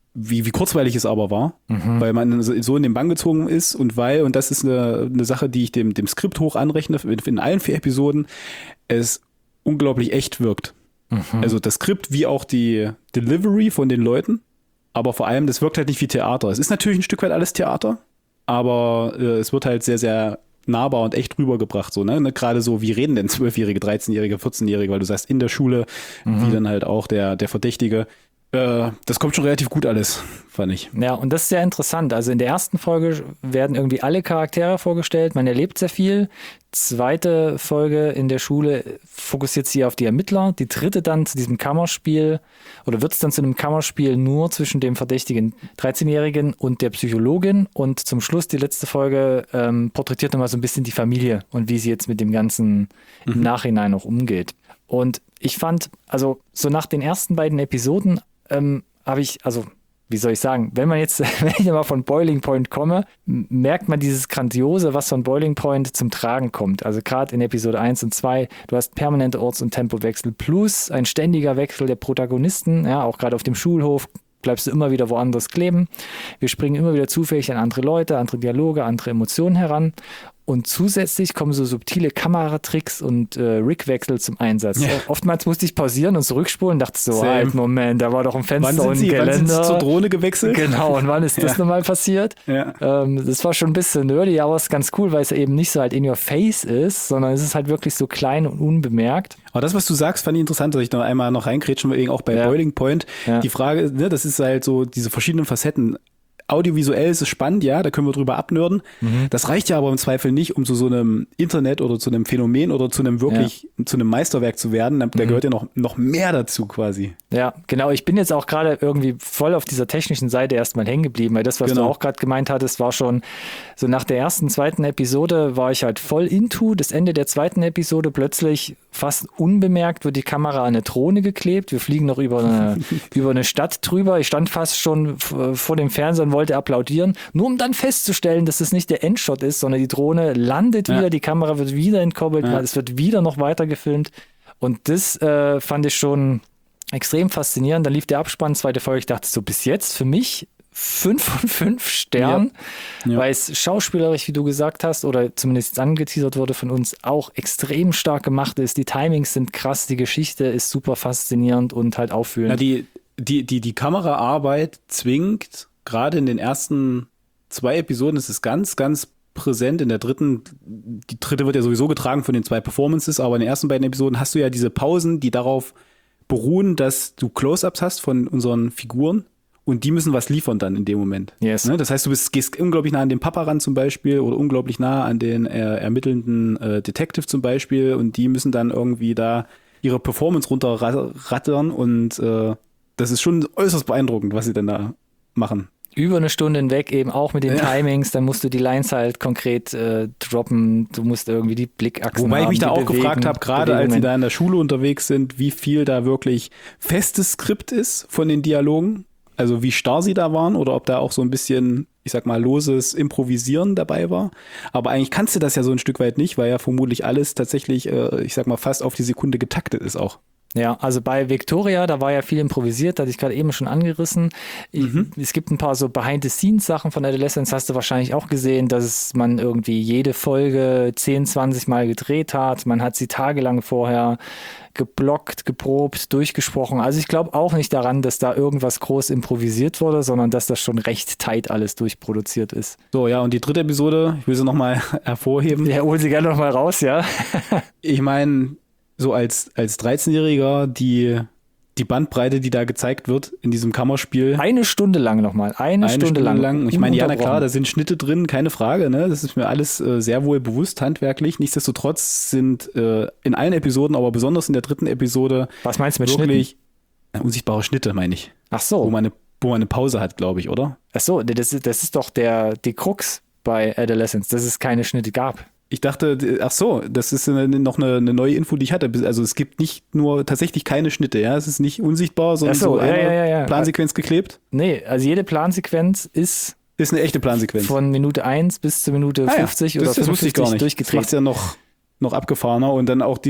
wie, wie kurzweilig es aber war, mhm. weil man so in den Bann gezogen ist und weil, und das ist eine, eine Sache, die ich dem, dem Skript hoch anrechne, in allen vier Episoden, es unglaublich echt wirkt. Mhm. Also das Skript wie auch die Delivery von den Leuten, aber vor allem, das wirkt halt nicht wie Theater. Es ist natürlich ein Stück weit alles Theater, aber äh, es wird halt sehr, sehr nahbar und echt rübergebracht. So, ne? Gerade so, wie reden denn zwölfjährige, dreizehnjährige, vierzehnjährige, weil du sagst, in der Schule, mhm. wie dann halt auch der, der Verdächtige. Äh, das kommt schon relativ gut alles, fand ich. Ja, und das ist sehr interessant. Also in der ersten Folge werden irgendwie alle Charaktere vorgestellt. Man erlebt sehr viel. Zweite Folge in der Schule fokussiert sich auf die Ermittler. Die dritte dann zu diesem Kammerspiel oder wird es dann zu einem Kammerspiel nur zwischen dem verdächtigen dreizehnjährigen und der Psychologin. Und zum Schluss, die letzte Folge, ähm, porträtiert nochmal so ein bisschen die Familie und wie sie jetzt mit dem Ganzen mhm. im Nachhinein noch umgeht. Und ich fand, also so nach den ersten beiden Episoden ähm, habe ich, also wie soll ich sagen, wenn man jetzt, wenn ich mal von Boiling Point komme, merkt man dieses Grandiose, was von Boiling Point zum Tragen kommt. Also gerade in Episode eins und zwei, du hast permanente Orts- und Tempowechsel plus ein ständiger Wechsel der Protagonisten, ja, auch gerade auf dem Schulhof bleibst du immer wieder woanders kleben. Wir springen immer wieder zufällig an andere Leute, andere Dialoge, andere Emotionen heran. Und zusätzlich kommen so subtile Kameratricks und äh, Rigwechsel zum Einsatz. Ja. Oftmals musste ich pausieren und zurückspulen und dachte so, halt, Moment, da war doch ein Fenster wann sind und ein Sie, Geländer. Wann sind Sie zur Drohne gewechselt? Genau, und wann ist ja. das nochmal passiert? Ja. Ähm, das war schon ein bisschen nerdy, aber es ist ganz cool, weil es eben nicht so halt in your face ist, sondern es ist halt wirklich so klein und unbemerkt. Aber das, was du sagst, fand ich interessant, dass ich noch einmal noch reinkrätschen will, auch bei ja. Boiling Point. Ja. Die Frage, ne, das ist halt so diese verschiedenen Facetten. Audiovisuell ist es spannend, ja, da können wir drüber abnörden. Mhm. Das reicht ja aber im Zweifel nicht, um zu so einem Internet oder zu einem Phänomen oder zu einem wirklich, ja. zu einem Meisterwerk zu werden. Da mhm. gehört ja noch, noch mehr dazu quasi. Ja, genau. Ich bin jetzt auch gerade irgendwie voll auf dieser technischen Seite erstmal hängen geblieben, weil das, was genau. du auch gerade gemeint hattest, war schon so nach der ersten, zweiten Episode war ich halt voll into. Das Ende der zweiten Episode plötzlich fast unbemerkt wird die Kamera an eine Drohne geklebt. Wir fliegen noch über eine, über eine Stadt drüber. Ich stand fast schon vor dem Fernseher und wollte applaudieren, nur um dann festzustellen, dass es nicht der Endshot ist, sondern die Drohne landet ja. wieder, die Kamera wird wieder entkoppelt, ja. es wird wieder noch weiter gefilmt. Und das äh, fand ich schon extrem faszinierend. Dann lief der Abspann, zweite Folge. Ich dachte so, bis jetzt für mich fünf von fünf Sternen, ja. Ja. weil es schauspielerisch, wie du gesagt hast, oder zumindest angeteasert wurde von uns, auch extrem stark gemacht ist. Die Timings sind krass, die Geschichte ist super faszinierend und halt auffühlend. Ja, die, die, die, die Kameraarbeit zwingt, gerade in den ersten zwei Episoden ist es ganz, ganz präsent. In der dritten, die dritte wird ja sowieso getragen von den zwei Performances, aber in den ersten beiden Episoden hast du ja diese Pausen, die darauf beruhen, dass du Close-Ups hast von unseren Figuren und die müssen was liefern dann in dem Moment. Yes. Ne? Das heißt, du bist, gehst unglaublich nah an den Papa ran zum Beispiel oder unglaublich nah an den äh, ermittelnden äh, Detective zum Beispiel und die müssen dann irgendwie da ihre Performance runterrattern und äh, das ist schon äußerst beeindruckend, was sie dann da machen. Über eine Stunde hinweg eben auch mit den ja. Timings, dann musst du die Lines halt konkret äh, droppen, du musst irgendwie die Blickachsen Wobei haben, ich mich da auch bewegen, gefragt habe, gerade als sie da in der Schule unterwegs sind, wie viel da wirklich festes Skript ist von den Dialogen, also wie starr sie da waren oder ob da auch so ein bisschen, ich sag mal, loses Improvisieren dabei war. Aber eigentlich kannst du das ja so ein Stück weit nicht, weil ja vermutlich alles tatsächlich, äh, ich sag mal, fast auf die Sekunde getaktet ist auch. Ja, also bei Victoria, da war ja viel improvisiert, da hatte ich gerade eben schon angerissen. Mhm. Es gibt ein paar so Behind-the-Scenes-Sachen von Adolescence, hast du wahrscheinlich auch gesehen, dass man irgendwie jede Folge zehn, zwanzig Mal gedreht hat. Man hat sie tagelang vorher geblockt, geprobt, durchgesprochen. Also ich glaube auch nicht daran, dass da irgendwas groß improvisiert wurde, sondern dass das schon recht tight alles durchproduziert ist. So, ja, und die dritte Episode, ich will sie nochmal hervorheben. Ja, hol sie gerne nochmal raus, ja. Ich meine, so als, als dreizehnjähriger, die, die Bandbreite, die da gezeigt wird in diesem Kammerspiel. Eine Stunde lang nochmal. Eine, eine Stunde, Stunde lang. lang. Ich meine, ja, na klar, da sind Schnitte drin, keine Frage. Ne? Das ist mir alles äh, sehr wohl bewusst, handwerklich. Nichtsdestotrotz sind äh, in allen Episoden, aber besonders in der dritten Episode. Was meinst du mit wirklich Schnitten? Unsichtbare Schnitte, meine ich. Ach so. Wo man eine, wo man eine Pause hat, glaube ich, oder? Ach so, das ist, das ist doch der, die Krux bei Adolescence, dass es keine Schnitte gab. Ich dachte, ach so, das ist eine, noch eine, eine neue Info, die ich hatte. Also es gibt nicht nur tatsächlich keine Schnitte, ja. Es ist nicht unsichtbar, sondern so, so ja, eine ja, ja, ja. Plansequenz geklebt. Nee, also jede Plansequenz ist ist eine echte Plansequenz. Von Minute eins bis zur Minute ah, fünfzig ja. oder das, das fünfzig wusste ich gar nicht. durchgedreht. Das macht's ja noch, noch abgefahrener und dann auch die,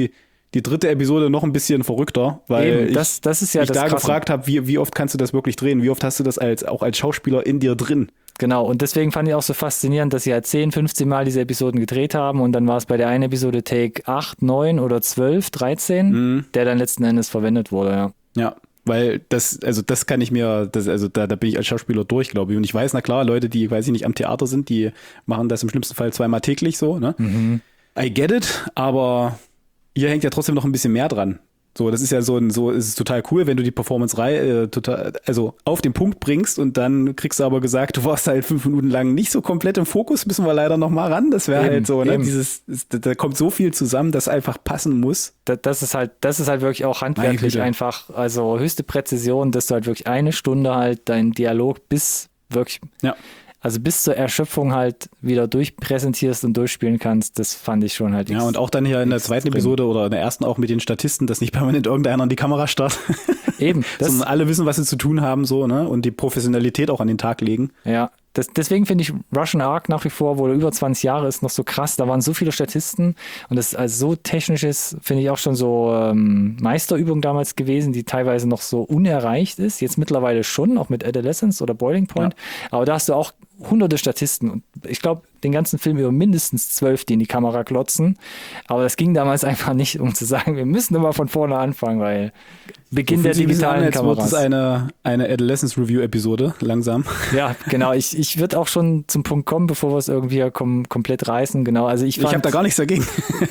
die dritte Episode noch ein bisschen verrückter, weil Eben, das, das ist ja ich das da Krasse. gefragt habe, wie, wie oft kannst du das wirklich drehen? Wie oft hast du das als auch als Schauspieler in dir drin? Genau, und deswegen fand ich auch so faszinierend, dass sie halt zehn, fünfzehn Mal diese Episoden gedreht haben und dann war es bei der einen Episode Take acht, neun oder zwölf, dreizehn, Mhm. der dann letzten Endes verwendet wurde, ja. Ja, weil das, also das kann ich mir, das, also da, da bin ich als Schauspieler durch, glaube ich. Und ich weiß, na klar, Leute, die, weiß ich nicht, am Theater sind, die machen das im schlimmsten Fall zweimal täglich so, ne? Mhm. I get it, aber hier hängt ja trotzdem noch ein bisschen mehr dran. So, das ist ja so ein, so ist es total cool, wenn du die Performance-Reihe äh, total, also auf den Punkt bringst und dann kriegst du aber gesagt, du warst halt fünf Minuten lang nicht so komplett im Fokus, müssen wir leider noch mal ran. Das wäre Eben, halt so, ne? eben. Dieses, da, da kommt so viel zusammen, das einfach passen muss. Da- Das ist halt, das ist halt wirklich auch handwerklich Güte. einfach, also höchste Präzision, dass du halt wirklich eine Stunde halt deinen Dialog bis wirklich, Ja. also bis zur Erschöpfung halt wieder durchpräsentierst und durchspielen kannst, das fand ich schon halt Ja, und auch dann hier in der zweiten extrem. Episode oder in der ersten auch mit den Statisten, dass nicht permanent irgendeiner in die Kamera starrt, Eben, das, sondern alle wissen, was sie zu tun haben, so, ne? Und die Professionalität auch an den Tag legen. ja, das, deswegen finde ich Russian Ark nach wie vor, wo er über zwanzig Jahre ist, noch so krass. Da waren so viele Statisten und das ist als so technisches, finde ich auch schon so ähm, Meisterübung damals gewesen, die teilweise noch so unerreicht ist. Jetzt mittlerweile schon, auch mit Adolescence oder Boiling Point. Aber da hast du auch hunderte Statisten und ich glaube, den ganzen Film über mindestens zwölf, die in die Kamera klotzen. Aber das ging damals einfach nicht, um zu sagen, wir müssen immer von vorne anfangen, weil Beginn der Fühlt sich ein bisschen digitalen an, als wird Kameras. es eine, eine Adolescence-Review-Episode, langsam. Ja, genau. Ich, ich würde auch schon zum Punkt kommen, bevor wir es irgendwie kom komplett reißen. Genau. Also ich Ich fand, habe da gar nichts dagegen.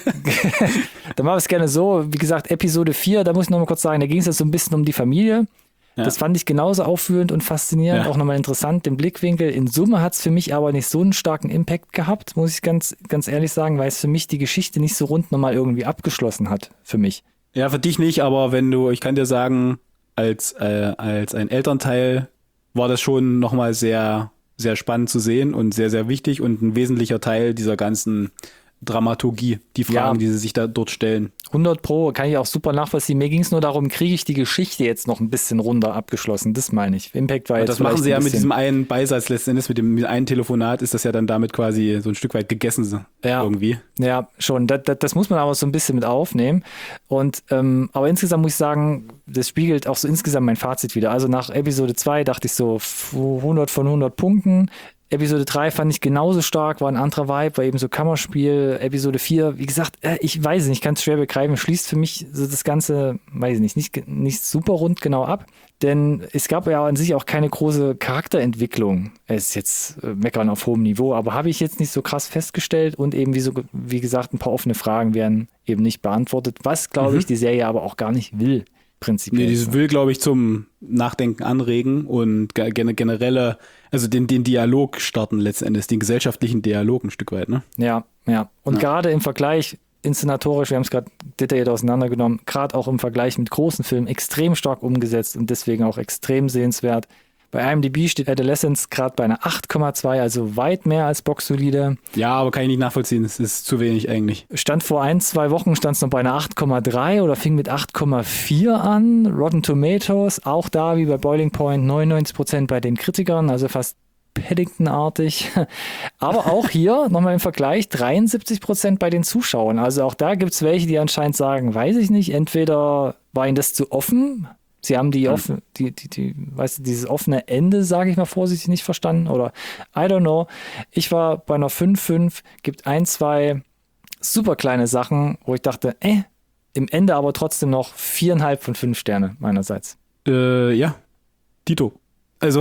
dann machen wir es gerne so. Wie gesagt, Episode vier, da muss ich noch mal kurz sagen, da ging es jetzt so ein bisschen um die Familie. Ja. Das fand ich genauso aufführend und faszinierend, Ja. auch nochmal interessant, den Blickwinkel. In Summe hat es für mich aber nicht so einen starken Impact gehabt, muss ich ganz, ganz ehrlich sagen, weil es für mich die Geschichte nicht so rund nochmal irgendwie abgeschlossen hat, für mich. Ja, für dich nicht, aber wenn du, ich kann dir sagen, als, äh, als ein Elternteil war das schon nochmal sehr, sehr spannend zu sehen und sehr, sehr wichtig und ein wesentlicher Teil dieser ganzen Dramaturgie, die Fragen, Ja. die sie sich da dort stellen. hundert Pro, kann ich auch super nachvollziehen. Mir ging es nur darum, kriege ich die Geschichte jetzt noch ein bisschen runter abgeschlossen, das meine ich. Impact war Und jetzt das machen vielleicht sie ja ein mit bisschen- diesem einen Beisatz letzten Endes, mit dem mit einem Telefonat ist das ja dann damit quasi so ein Stück weit gegessen so Ja. irgendwie. Ja, schon. Das, das, das muss man aber so ein bisschen mit aufnehmen. Und ähm, aber insgesamt muss ich sagen, das spiegelt auch so insgesamt mein Fazit wieder. Also nach Episode zwei dachte ich so f- hundert von hundert Punkten. Episode drei fand ich genauso stark, war ein anderer Vibe, war eben so Kammerspiel. Episode vier, wie gesagt, äh, ich weiß es nicht, ich kann es schwer begreifen, schließt für mich so das Ganze, weiß ich nicht, nicht, nicht super rund genau ab. Denn es gab ja an sich auch keine große Charakterentwicklung. Es ist jetzt äh, meckern auf hohem Niveau, aber habe ich jetzt nicht so krass festgestellt und eben, wie, so, wie gesagt, ein paar offene Fragen werden eben nicht beantwortet, was, glaube Mhm. ich, die Serie aber auch gar nicht will, prinzipiell. Nee, dieses will, glaube ich, zum Nachdenken anregen und ge- gen- generelle, also den, den Dialog starten letzten Endes, den gesellschaftlichen Dialog ein Stück weit, ne? Ja, ja. Und Ja. gerade im Vergleich, inszenatorisch, wir haben es gerade detailliert auseinandergenommen, gerade auch im Vergleich mit großen Filmen extrem stark umgesetzt und deswegen auch extrem sehenswert. Bei I M D B steht Adolescence gerade bei einer acht Komma zwei, also weit mehr als boxsolide. Ja, aber kann ich nicht nachvollziehen, es ist zu wenig eigentlich. Stand vor ein, zwei Wochen stand es noch bei einer acht Komma drei oder fing mit acht Komma vier an. Rotten Tomatoes, auch da wie bei Boiling Point, neunundneunzig Prozent bei den Kritikern, also fast Paddington-artig. Aber auch hier nochmal im Vergleich dreiundsiebzig Prozent bei den Zuschauern. Also auch da gibt es welche, die anscheinend sagen, weiß ich nicht, entweder war ihnen das zu offen, sie haben die, offen, die, die, die, weißt du, dieses offene Ende, sage ich mal vorsichtig, nicht verstanden oder I don't know. Ich war bei einer fünf Komma fünf, gibt ein, zwei super kleine Sachen, wo ich dachte, äh, im Ende aber trotzdem noch viereinhalb von fünf Sterne meinerseits. Äh, ja, Dito. Also,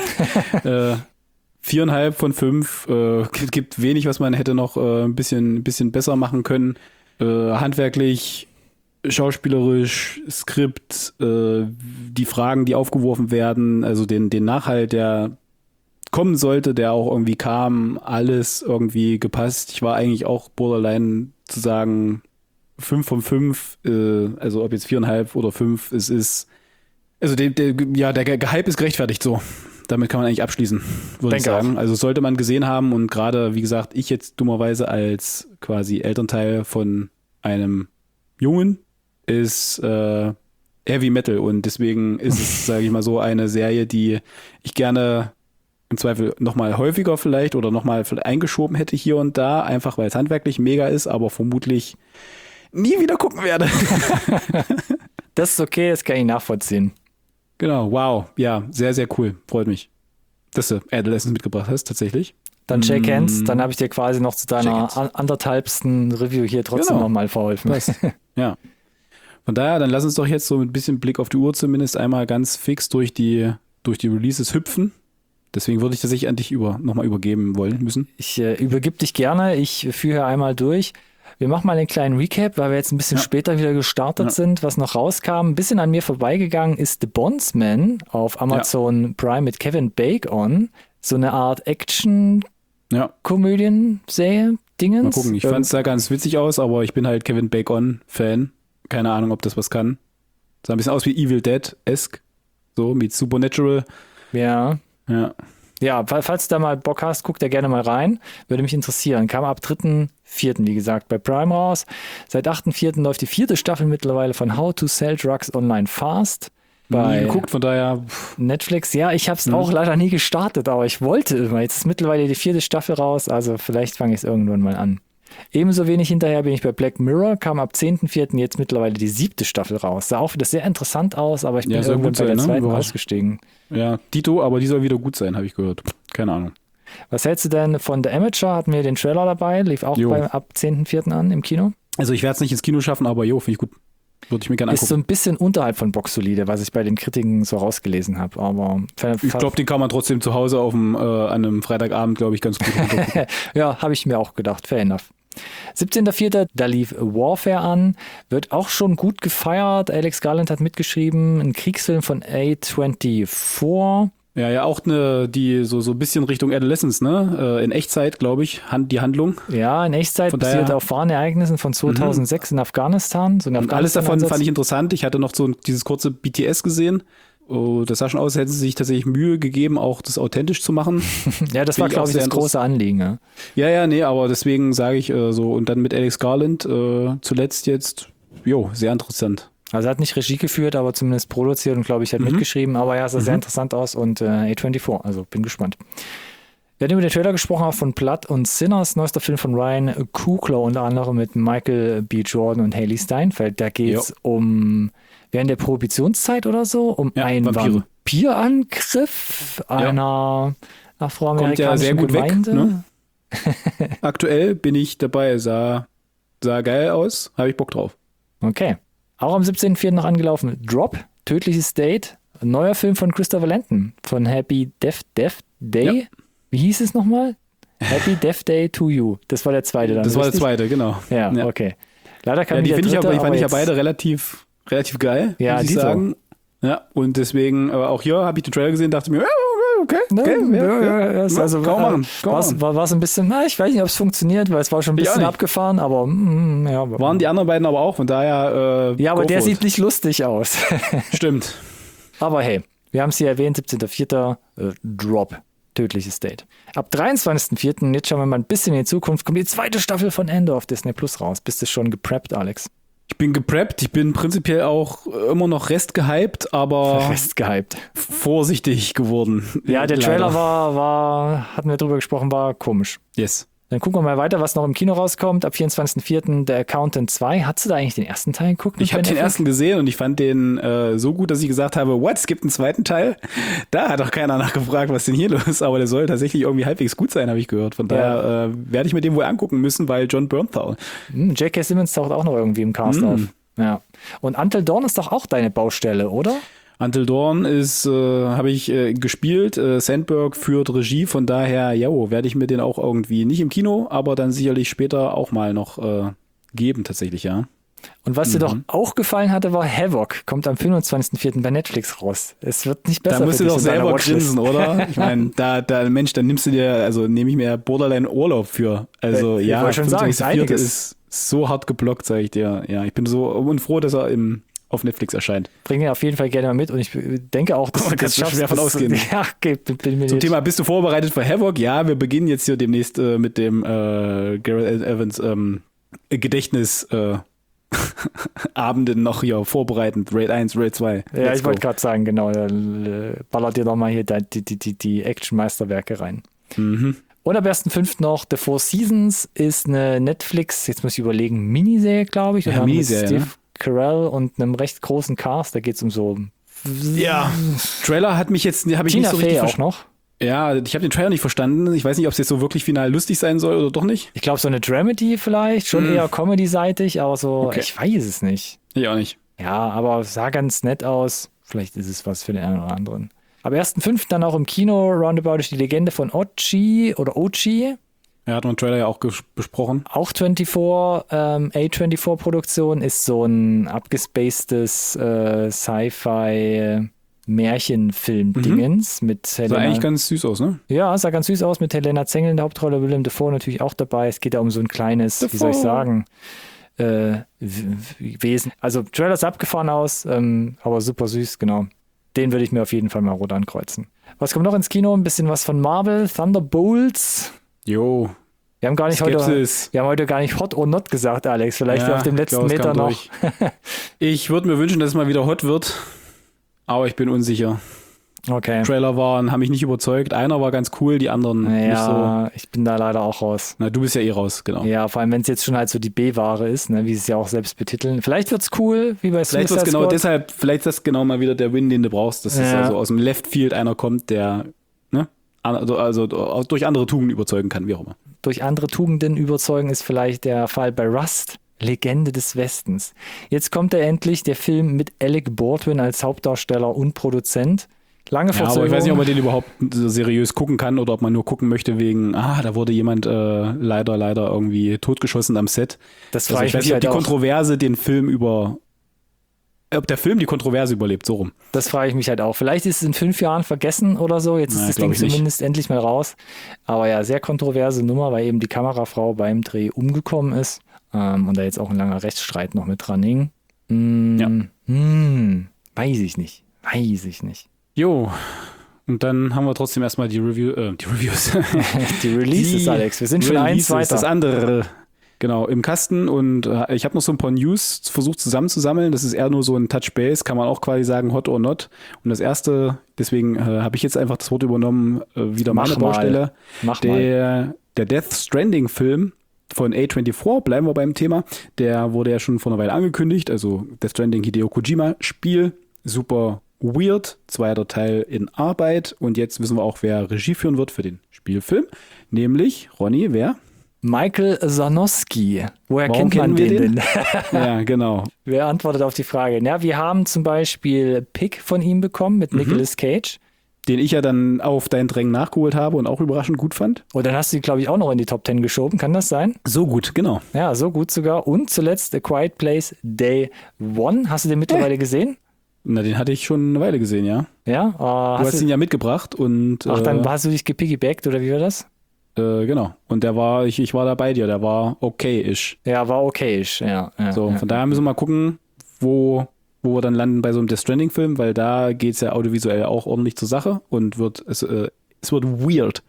äh, viereinhalb von fünf, äh, gibt, gibt wenig, was man hätte noch äh, ein bisschen, ein bisschen besser machen können. Äh, handwerklich, schauspielerisch, Skript, äh, die Fragen, die aufgeworfen werden, also den, den Nachhalt, der kommen sollte, der auch irgendwie kam, alles irgendwie gepasst. Ich war eigentlich auch borderline zu sagen, fünf von fünf, äh, also ob jetzt viereinhalb oder fünf, es ist, also der, der, ja, der Gehype ist gerechtfertigt so. Damit kann man eigentlich abschließen, würde ich Denke sagen. Also sollte man gesehen haben und gerade, wie gesagt, ich jetzt dummerweise als quasi Elternteil von einem Jungen ist äh, Heavy Metal und deswegen ist es, sage ich mal so, eine Serie, die ich gerne im Zweifel nochmal häufiger vielleicht oder nochmal eingeschoben hätte hier und da, einfach weil es handwerklich mega ist, aber vermutlich nie wieder gucken werde. Das ist okay, das kann ich nachvollziehen. Genau, wow. Ja, sehr, sehr cool. Freut mich, dass du Adolescence mitgebracht hast, tatsächlich. Dann shake Mm. hands, dann habe ich dir quasi noch zu deiner Shake hands. an- anderthalbsten Review hier trotzdem Genau. nochmal verholfen. Ja. Von daher, dann lass uns doch jetzt so mit ein bisschen Blick auf die Uhr zumindest einmal ganz fix durch die, durch die Releases hüpfen. Deswegen würde ich das ich an dich über, nochmal übergeben wollen müssen. Ich äh, übergib dich gerne, ich führe einmal durch. Wir machen mal einen kleinen Recap, weil wir jetzt ein bisschen Ja. später wieder gestartet Ja. sind, was noch rauskam. Ein bisschen an mir vorbeigegangen ist The Bondsman auf Amazon Prime mit Kevin Bacon. So eine Art Action-Komödien-Serie, Ja, Dingens. mal gucken. Ich Ähm, fand es sah ganz witzig aus, aber ich bin halt Kevin Bacon-Fan. Keine Ahnung, ob das was kann. Sah ein bisschen aus wie Evil Dead-esque. So, mit Supernatural. Ja. Ja. Ja, fa- falls du da mal Bock hast, guck da gerne mal rein. Würde mich interessieren. Kam ab dritten vierten wie gesagt, bei Prime raus. Seit achten vierten läuft die vierte Staffel mittlerweile von How to Sell Drugs Online Fast. Nie Bei geguckt, von daher. Pff, Netflix, ja, ich habe es Mhm. auch leider nie gestartet, aber ich wollte immer. Jetzt ist mittlerweile die vierte Staffel raus, also vielleicht fange ich es irgendwann mal an. Ebenso wenig hinterher bin ich bei Black Mirror, kam ab zehnten vierten jetzt mittlerweile die siebte Staffel raus. Sah auch wieder sehr interessant aus, aber ich bin Ja, soll irgendwann gut bei der sein, ne? zweiten Überraschend. ausgestiegen. ja, Dito, aber die soll wieder gut sein, habe ich gehört. Keine Ahnung. Was hältst du denn von The Amateur? Hatten wir den Trailer dabei, lief auch Jo. bei, ab zehnten vierten an im Kino. Also ich werde es nicht ins Kino schaffen, aber jo, finde ich gut. Würde ich mir gerne Ist so angucken. ein bisschen unterhalb von Boxsolide, was ich bei den Kritiken so rausgelesen habe. Aber Ich glaube, den kann man trotzdem zu Hause auf dem, äh, an einem Freitagabend, glaube ich, ganz gut runtergucken. ja, habe ich mir auch gedacht. Fair enough. siebzehnten vierten da lief Warfare an. Wird auch schon gut gefeiert. Alex Garland hat mitgeschrieben. Ein Kriegsfilm von A vierundzwanzig. Ja, ja, auch eine, die so, so ein bisschen Richtung Adolescence, ne? Äh, in Echtzeit, glaube ich, Hand, die Handlung. Ja, in Echtzeit Von basiert daher- auf wahren Ereignissen von zweitausendsechs in Afghanistan. So ein Und alles davon Afghanistan-Einsatz. fand ich interessant. Ich hatte noch so ein, dieses kurze B T S gesehen. Oh, das sah schon aus, als hätten sie sich tatsächlich Mühe gegeben, auch das authentisch zu machen. Ja, das war, Finde ich glaube auch ich, sehr das große Anliegen. Ja. Ja, ja, nee, aber deswegen sage ich äh, so. Und dann mit Alex Garland äh, zuletzt jetzt, jo, sehr interessant. Also er hat nicht Regie geführt, aber zumindest produziert und, glaube ich, hat Mhm. mitgeschrieben. Aber ja, es sah sehr Mhm. interessant aus und äh, A vierundzwanzig, also bin gespannt. Wir hatten über den Trailer gesprochen, auch von Blood und Sinners, neuester Film von Ryan Coogler, unter anderem mit Michael B. Jordan und Haley Steinfeld. Da geht es um, während der Prohibitionszeit oder so, um Ja, einen Vampire. Vampirangriff einer afroamerikanischen Kommt ja sehr gut weg, Gemeinde. ne? Aktuell bin ich dabei, sah, sah geil aus, habe ich Bock drauf. Okay. Auch am siebzehnten vierten noch angelaufen. Drop, Tödliches Date. Ein neuer Film von Christopher Landon von Happy Death, Death Day. Ja. Wie hieß es nochmal? Happy Death Day to You. Das war der zweite dann. Das war der richtig? zweite, genau. Ja, Ja. okay. Leider kam Ja, die der finde ich dritte, aber, die fand ich ja jetzt- beide relativ, relativ geil, Ja, muss ich die so. sagen. Ja, und deswegen, aber auch hier habe ich den Trailer gesehen, dachte mir, ja, okay, Ne? okay, ja, ja, ja, ist ja, also kann man war, machen, kann man war's- machen. war, war so ein bisschen, na, ich weiß nicht, ob es funktioniert, weil es war schon ein Ich auch bisschen nicht. abgefahren, aber mm, ja. aber- Waren die anderen beiden aber auch, von daher, äh, ja, aber go der for it. sieht nicht lustig aus. Stimmt. Aber hey, wir haben es hier erwähnt, siebzehnten vierten Äh, Drop, Tödliches Date. Ab dreiundzwanzigsten vierten jetzt schauen wir mal ein bisschen in die Zukunft, kommt die zweite Staffel von Endor auf Disney Plus raus. Bist du schon gepreppt, Alex? Ich bin gepreppt, ich bin prinzipiell auch immer noch restgehypt, aber Fest gehypt. vorsichtig geworden. Ja, der Leider. Trailer war, war, hatten wir drüber gesprochen, war komisch. Yes. Dann gucken wir mal weiter, was noch im Kino rauskommt. Ab vierundzwanzigsten vierten The Accountant zwei. Hast du da eigentlich den ersten Teil geguckt? Ich habe den ersten gesehen und ich fand den äh, so gut, dass ich gesagt habe, what, es gibt einen zweiten Teil? Da hat doch keiner nachgefragt, was denn hier los ist, aber der soll tatsächlich irgendwie halbwegs gut sein, habe ich gehört. Von daher äh, werde ich mir den wohl angucken müssen, weil John Bernthal. Hm, J K. Simmons taucht auch noch irgendwie im Cast Hm. auf. Ja. Und Until Dawn ist doch auch deine Baustelle, oder? Until Dawn ist, äh, habe ich äh, gespielt. Äh, Sandberg führt Regie, von daher, ja, werde ich mir den auch irgendwie nicht im Kino, aber dann sicherlich später auch mal noch äh, geben, tatsächlich, ja. Und was Mhm. dir doch auch gefallen hatte, war Havoc. Kommt am fünfundzwanzigsten vierten bei Netflix raus. Es wird nicht besser. Da musst für du dich doch in deiner selber Watchlist. grinsen, oder? Ich meine, da, da, Mensch, dann nimmst du dir, also nehme ich mir Borderline Urlaub für. Also, Ich ja, wollte schon sagen, ist fünfundzwanzigster vierte einiges. ist so hart geblockt, sage ich dir. Ja, ich bin so unfroh, dass er im, auf Netflix erscheint. Bring ihn auf jeden Fall gerne mal mit und ich denke auch, dass Da du kannst das du schwer schaffst, von dass- ausgehen. Ja, okay, bin, bin mir Zum nicht. Thema, bist du vorbereitet für Havoc? Ja, wir beginnen jetzt hier demnächst äh, mit dem äh, Gareth Evans ähm, Gedächtnis äh, Abenden noch hier vorbereitend. Raid eins, Raid zwei. Ja, Let's ich wollte go. gerade sagen, genau, dann, äh, ballert dir doch mal hier die, die, die, die, die Action-Meisterwerke rein. Mhm. Und am ersten fünften noch The Four Seasons ist eine Netflix, jetzt muss ich überlegen, Miniserie, glaube ich. Ja, oder Miniserie, mit Steve ne? Carell und einem recht großen Cast. Da geht es um so Ja, Trailer hat mich jetzt, habe ich Tina nicht so Fey richtig auch verstanden. noch. Ja, ich habe den Trailer nicht verstanden. Ich weiß nicht, ob es jetzt so wirklich final lustig sein soll oder doch nicht. Ich glaube, so eine Dramedy vielleicht, schon Hm. eher Comedy-seitig, aber so, Okay. ich weiß es nicht. Ich auch nicht. Ja, aber sah ganz nett aus. Vielleicht ist es was für den einen oder anderen. Am ersten fünften dann auch im Kino Roundabout ist die Legende von Ochi oder Ochi. Er hat einen Trailer ja auch ges- besprochen. Auch vierundzwanzig, ähm, A vierundzwanzig Produktion, ist so ein abgespacedes äh, Sci-Fi Märchenfilm-Dingens mit Sah Helena. eigentlich ganz süß aus, ne? Ja, sah ganz süß aus mit Helena Zengel in der Hauptrolle, Willem Dafoe natürlich auch dabei. Es geht ja um so ein kleines, wie soll ich Dafoe. sagen, äh, W- W- Wesen. Also Trailer sah abgefahren aus, ähm, aber super süß, genau. Den würde ich mir auf jeden Fall mal rot ankreuzen. Was kommt noch ins Kino? Ein bisschen was von Marvel, Thunderbolts. Jo. Wir haben gar nicht heute, Skepsis. wir haben heute gar nicht hot or not gesagt, Alex. Vielleicht Ja, auf dem ich letzten glaub, es Meter kam noch. durch. Ich würde mir wünschen, dass es mal wieder hot wird. Aber ich bin unsicher. Okay. Trailer waren, haben mich nicht überzeugt. Einer war ganz cool, die anderen nicht so. Ja, ich bin da leider auch raus. Na, du bist ja eh raus, genau. Ja, vor allem, wenn es jetzt schon halt so die B-Ware ist, ne, wie sie es ja auch selbst betiteln. Vielleicht wird's cool, wie bei Vielleicht Suicide ist genau Squad. deshalb, vielleicht ist das genau mal wieder der Win, den du brauchst, dass es Ja. also aus dem Left Field einer kommt, der ne, also, also durch andere Tugenden überzeugen kann, wie auch immer. Durch andere Tugenden überzeugen ist vielleicht der Fall bei Rust, Legende des Westens. Jetzt kommt er endlich, der Film mit Alec Baldwin als Hauptdarsteller und Produzent. Lange Ja, aber Verzögerung. ich weiß nicht, ob man den überhaupt so seriös gucken kann oder ob man nur gucken möchte wegen, ah, da wurde jemand äh, leider, leider irgendwie totgeschossen am Set. das Also frage ich ich weiß mich nicht, ob halt die auch. Kontroverse den Film über, ob der Film die Kontroverse überlebt, so rum. Das frage ich mich halt auch. Vielleicht ist es in fünf Jahren vergessen oder so. Jetzt ist Na, das glaub Ding ich nicht. zumindest endlich mal raus. Aber ja, sehr kontroverse Nummer, weil eben die Kamerafrau beim Dreh umgekommen ist. Ähm, und da jetzt auch ein langer Rechtsstreit noch mit dran hing. Hm, Ja. hm, weiß ich nicht. Weiß ich nicht. Jo. Und dann haben wir trotzdem erstmal die Review, äh, die Reviews. Die Releases, Die Alex. Wir sind schon eins Releases, das weiter. andere. Genau, im Kasten und äh, ich habe noch so ein paar News versucht zusammenzusammeln. Das ist eher nur so ein Touch-Base, kann man auch quasi sagen, hot or not. Und das erste, deswegen äh, habe ich jetzt einfach das Wort übernommen, äh, wieder Mach meine mal. Baustelle. Mach mal. Der, der Death Stranding-Film von A vierundzwanzig, bleiben wir beim Thema, der wurde ja schon vor einer Weile angekündigt. Also Death Stranding Hideo Kojima-Spiel, super weird, zweiter Teil in Arbeit. Und jetzt wissen wir auch, wer Regie führen wird für den Spielfilm. Nämlich, Ronny, wer? Michael Sarnowski. Woher Warum kennt man kennen wir den, den? denn? Ja, genau. Wer antwortet auf die Frage? Ja, wir haben zum Beispiel Pick von ihm bekommen mit Mhm. Nicolas Cage. Den ich ja dann auf dein Drängen nachgeholt habe und auch überraschend gut fand. Und dann hast du ihn, glaube ich, auch noch in die Top Ten geschoben. Kann das sein? So gut, genau. Ja, so gut sogar. Und zuletzt A Quiet Place Day One. Hast du den mittlerweile gesehen? Na, den hatte ich schon eine Weile gesehen, ja. Ja. Äh, Du hast hast du, ihn ja mitgebracht und ach, dann äh, hast du dich gepiggybackt oder wie war das? äh, genau. Und der war, ich, ich war da bei dir, der war okay-ish. Ja, war okayisch. Ja, ja, So, ja. von daher müssen wir mal gucken, wo, wo wir dann landen bei so einem Death Stranding-Film, weil da geht es ja audiovisuell auch ordentlich zur Sache und wird, es, äh, es wird weird.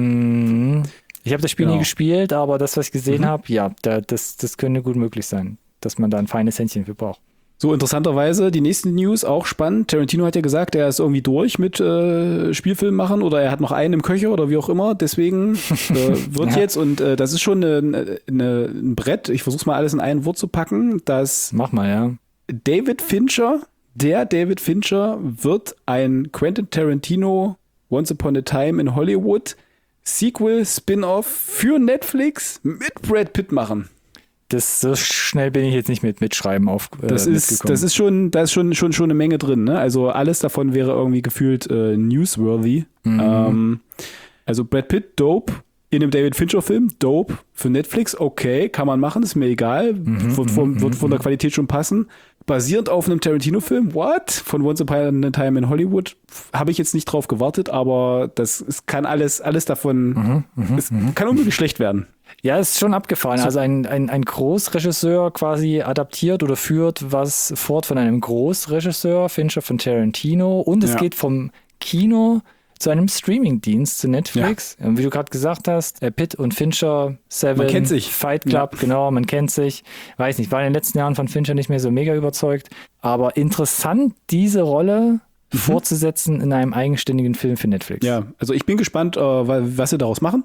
Mhm. Ich habe das Spiel Genau. nie gespielt, aber das, was ich gesehen Mhm. habe, ja, da, das, das könnte gut möglich sein, dass man da ein feines Händchen für braucht. So, interessanterweise, die nächsten News, auch spannend. Tarantino hat ja gesagt, er ist irgendwie durch mit äh, Spielfilm machen oder er hat noch einen im Köcher oder wie auch immer. Deswegen äh, wird Ja. jetzt, und äh, das ist schon eine, eine, ein Brett, ich versuche es mal alles in ein Wort zu packen, dass Mach mal, ja. David Fincher, der David Fincher, wird ein Quentin Tarantino Once Upon a Time in Hollywood Sequel, Spin-off für Netflix mit Brad Pitt machen. Das, so schnell bin ich jetzt nicht mit Mitschreiben auf. Äh, Das ist, mitgekommen. das ist schon, da ist schon, schon, schon eine Menge drin, ne? Also alles davon wäre irgendwie gefühlt äh, newsworthy. Mhm. Ähm, also Brad Pitt, dope. In einem David Fincher-Film, dope. Für Netflix, okay, kann man machen, ist mir egal. Mhm, wird, von, wird von der Qualität schon passen. Basierend auf einem Tarantino-Film, what? Von Once Upon a Time in Hollywood, habe ich jetzt nicht drauf gewartet, aber das es kann alles, alles davon, Mhm, es kann unmöglich schlecht werden. Ja, ist schon abgefahren. Also ein, ein, ein Großregisseur quasi adaptiert oder führt was fort von einem Großregisseur, Fincher von Tarantino. Und es Ja. geht vom Kino zu einem Streamingdienst, zu Netflix. Und wie du gerade gesagt hast, äh, Pitt und Fincher, Seven, Man kennt sich. Fight Club, genau, man kennt sich. Weiß nicht, war in den letzten Jahren von Fincher nicht mehr so mega überzeugt. Aber interessant, diese Rolle fortzusetzen in einem eigenständigen Film für Netflix. Ja, also ich bin gespannt, äh, wa- was sie daraus machen.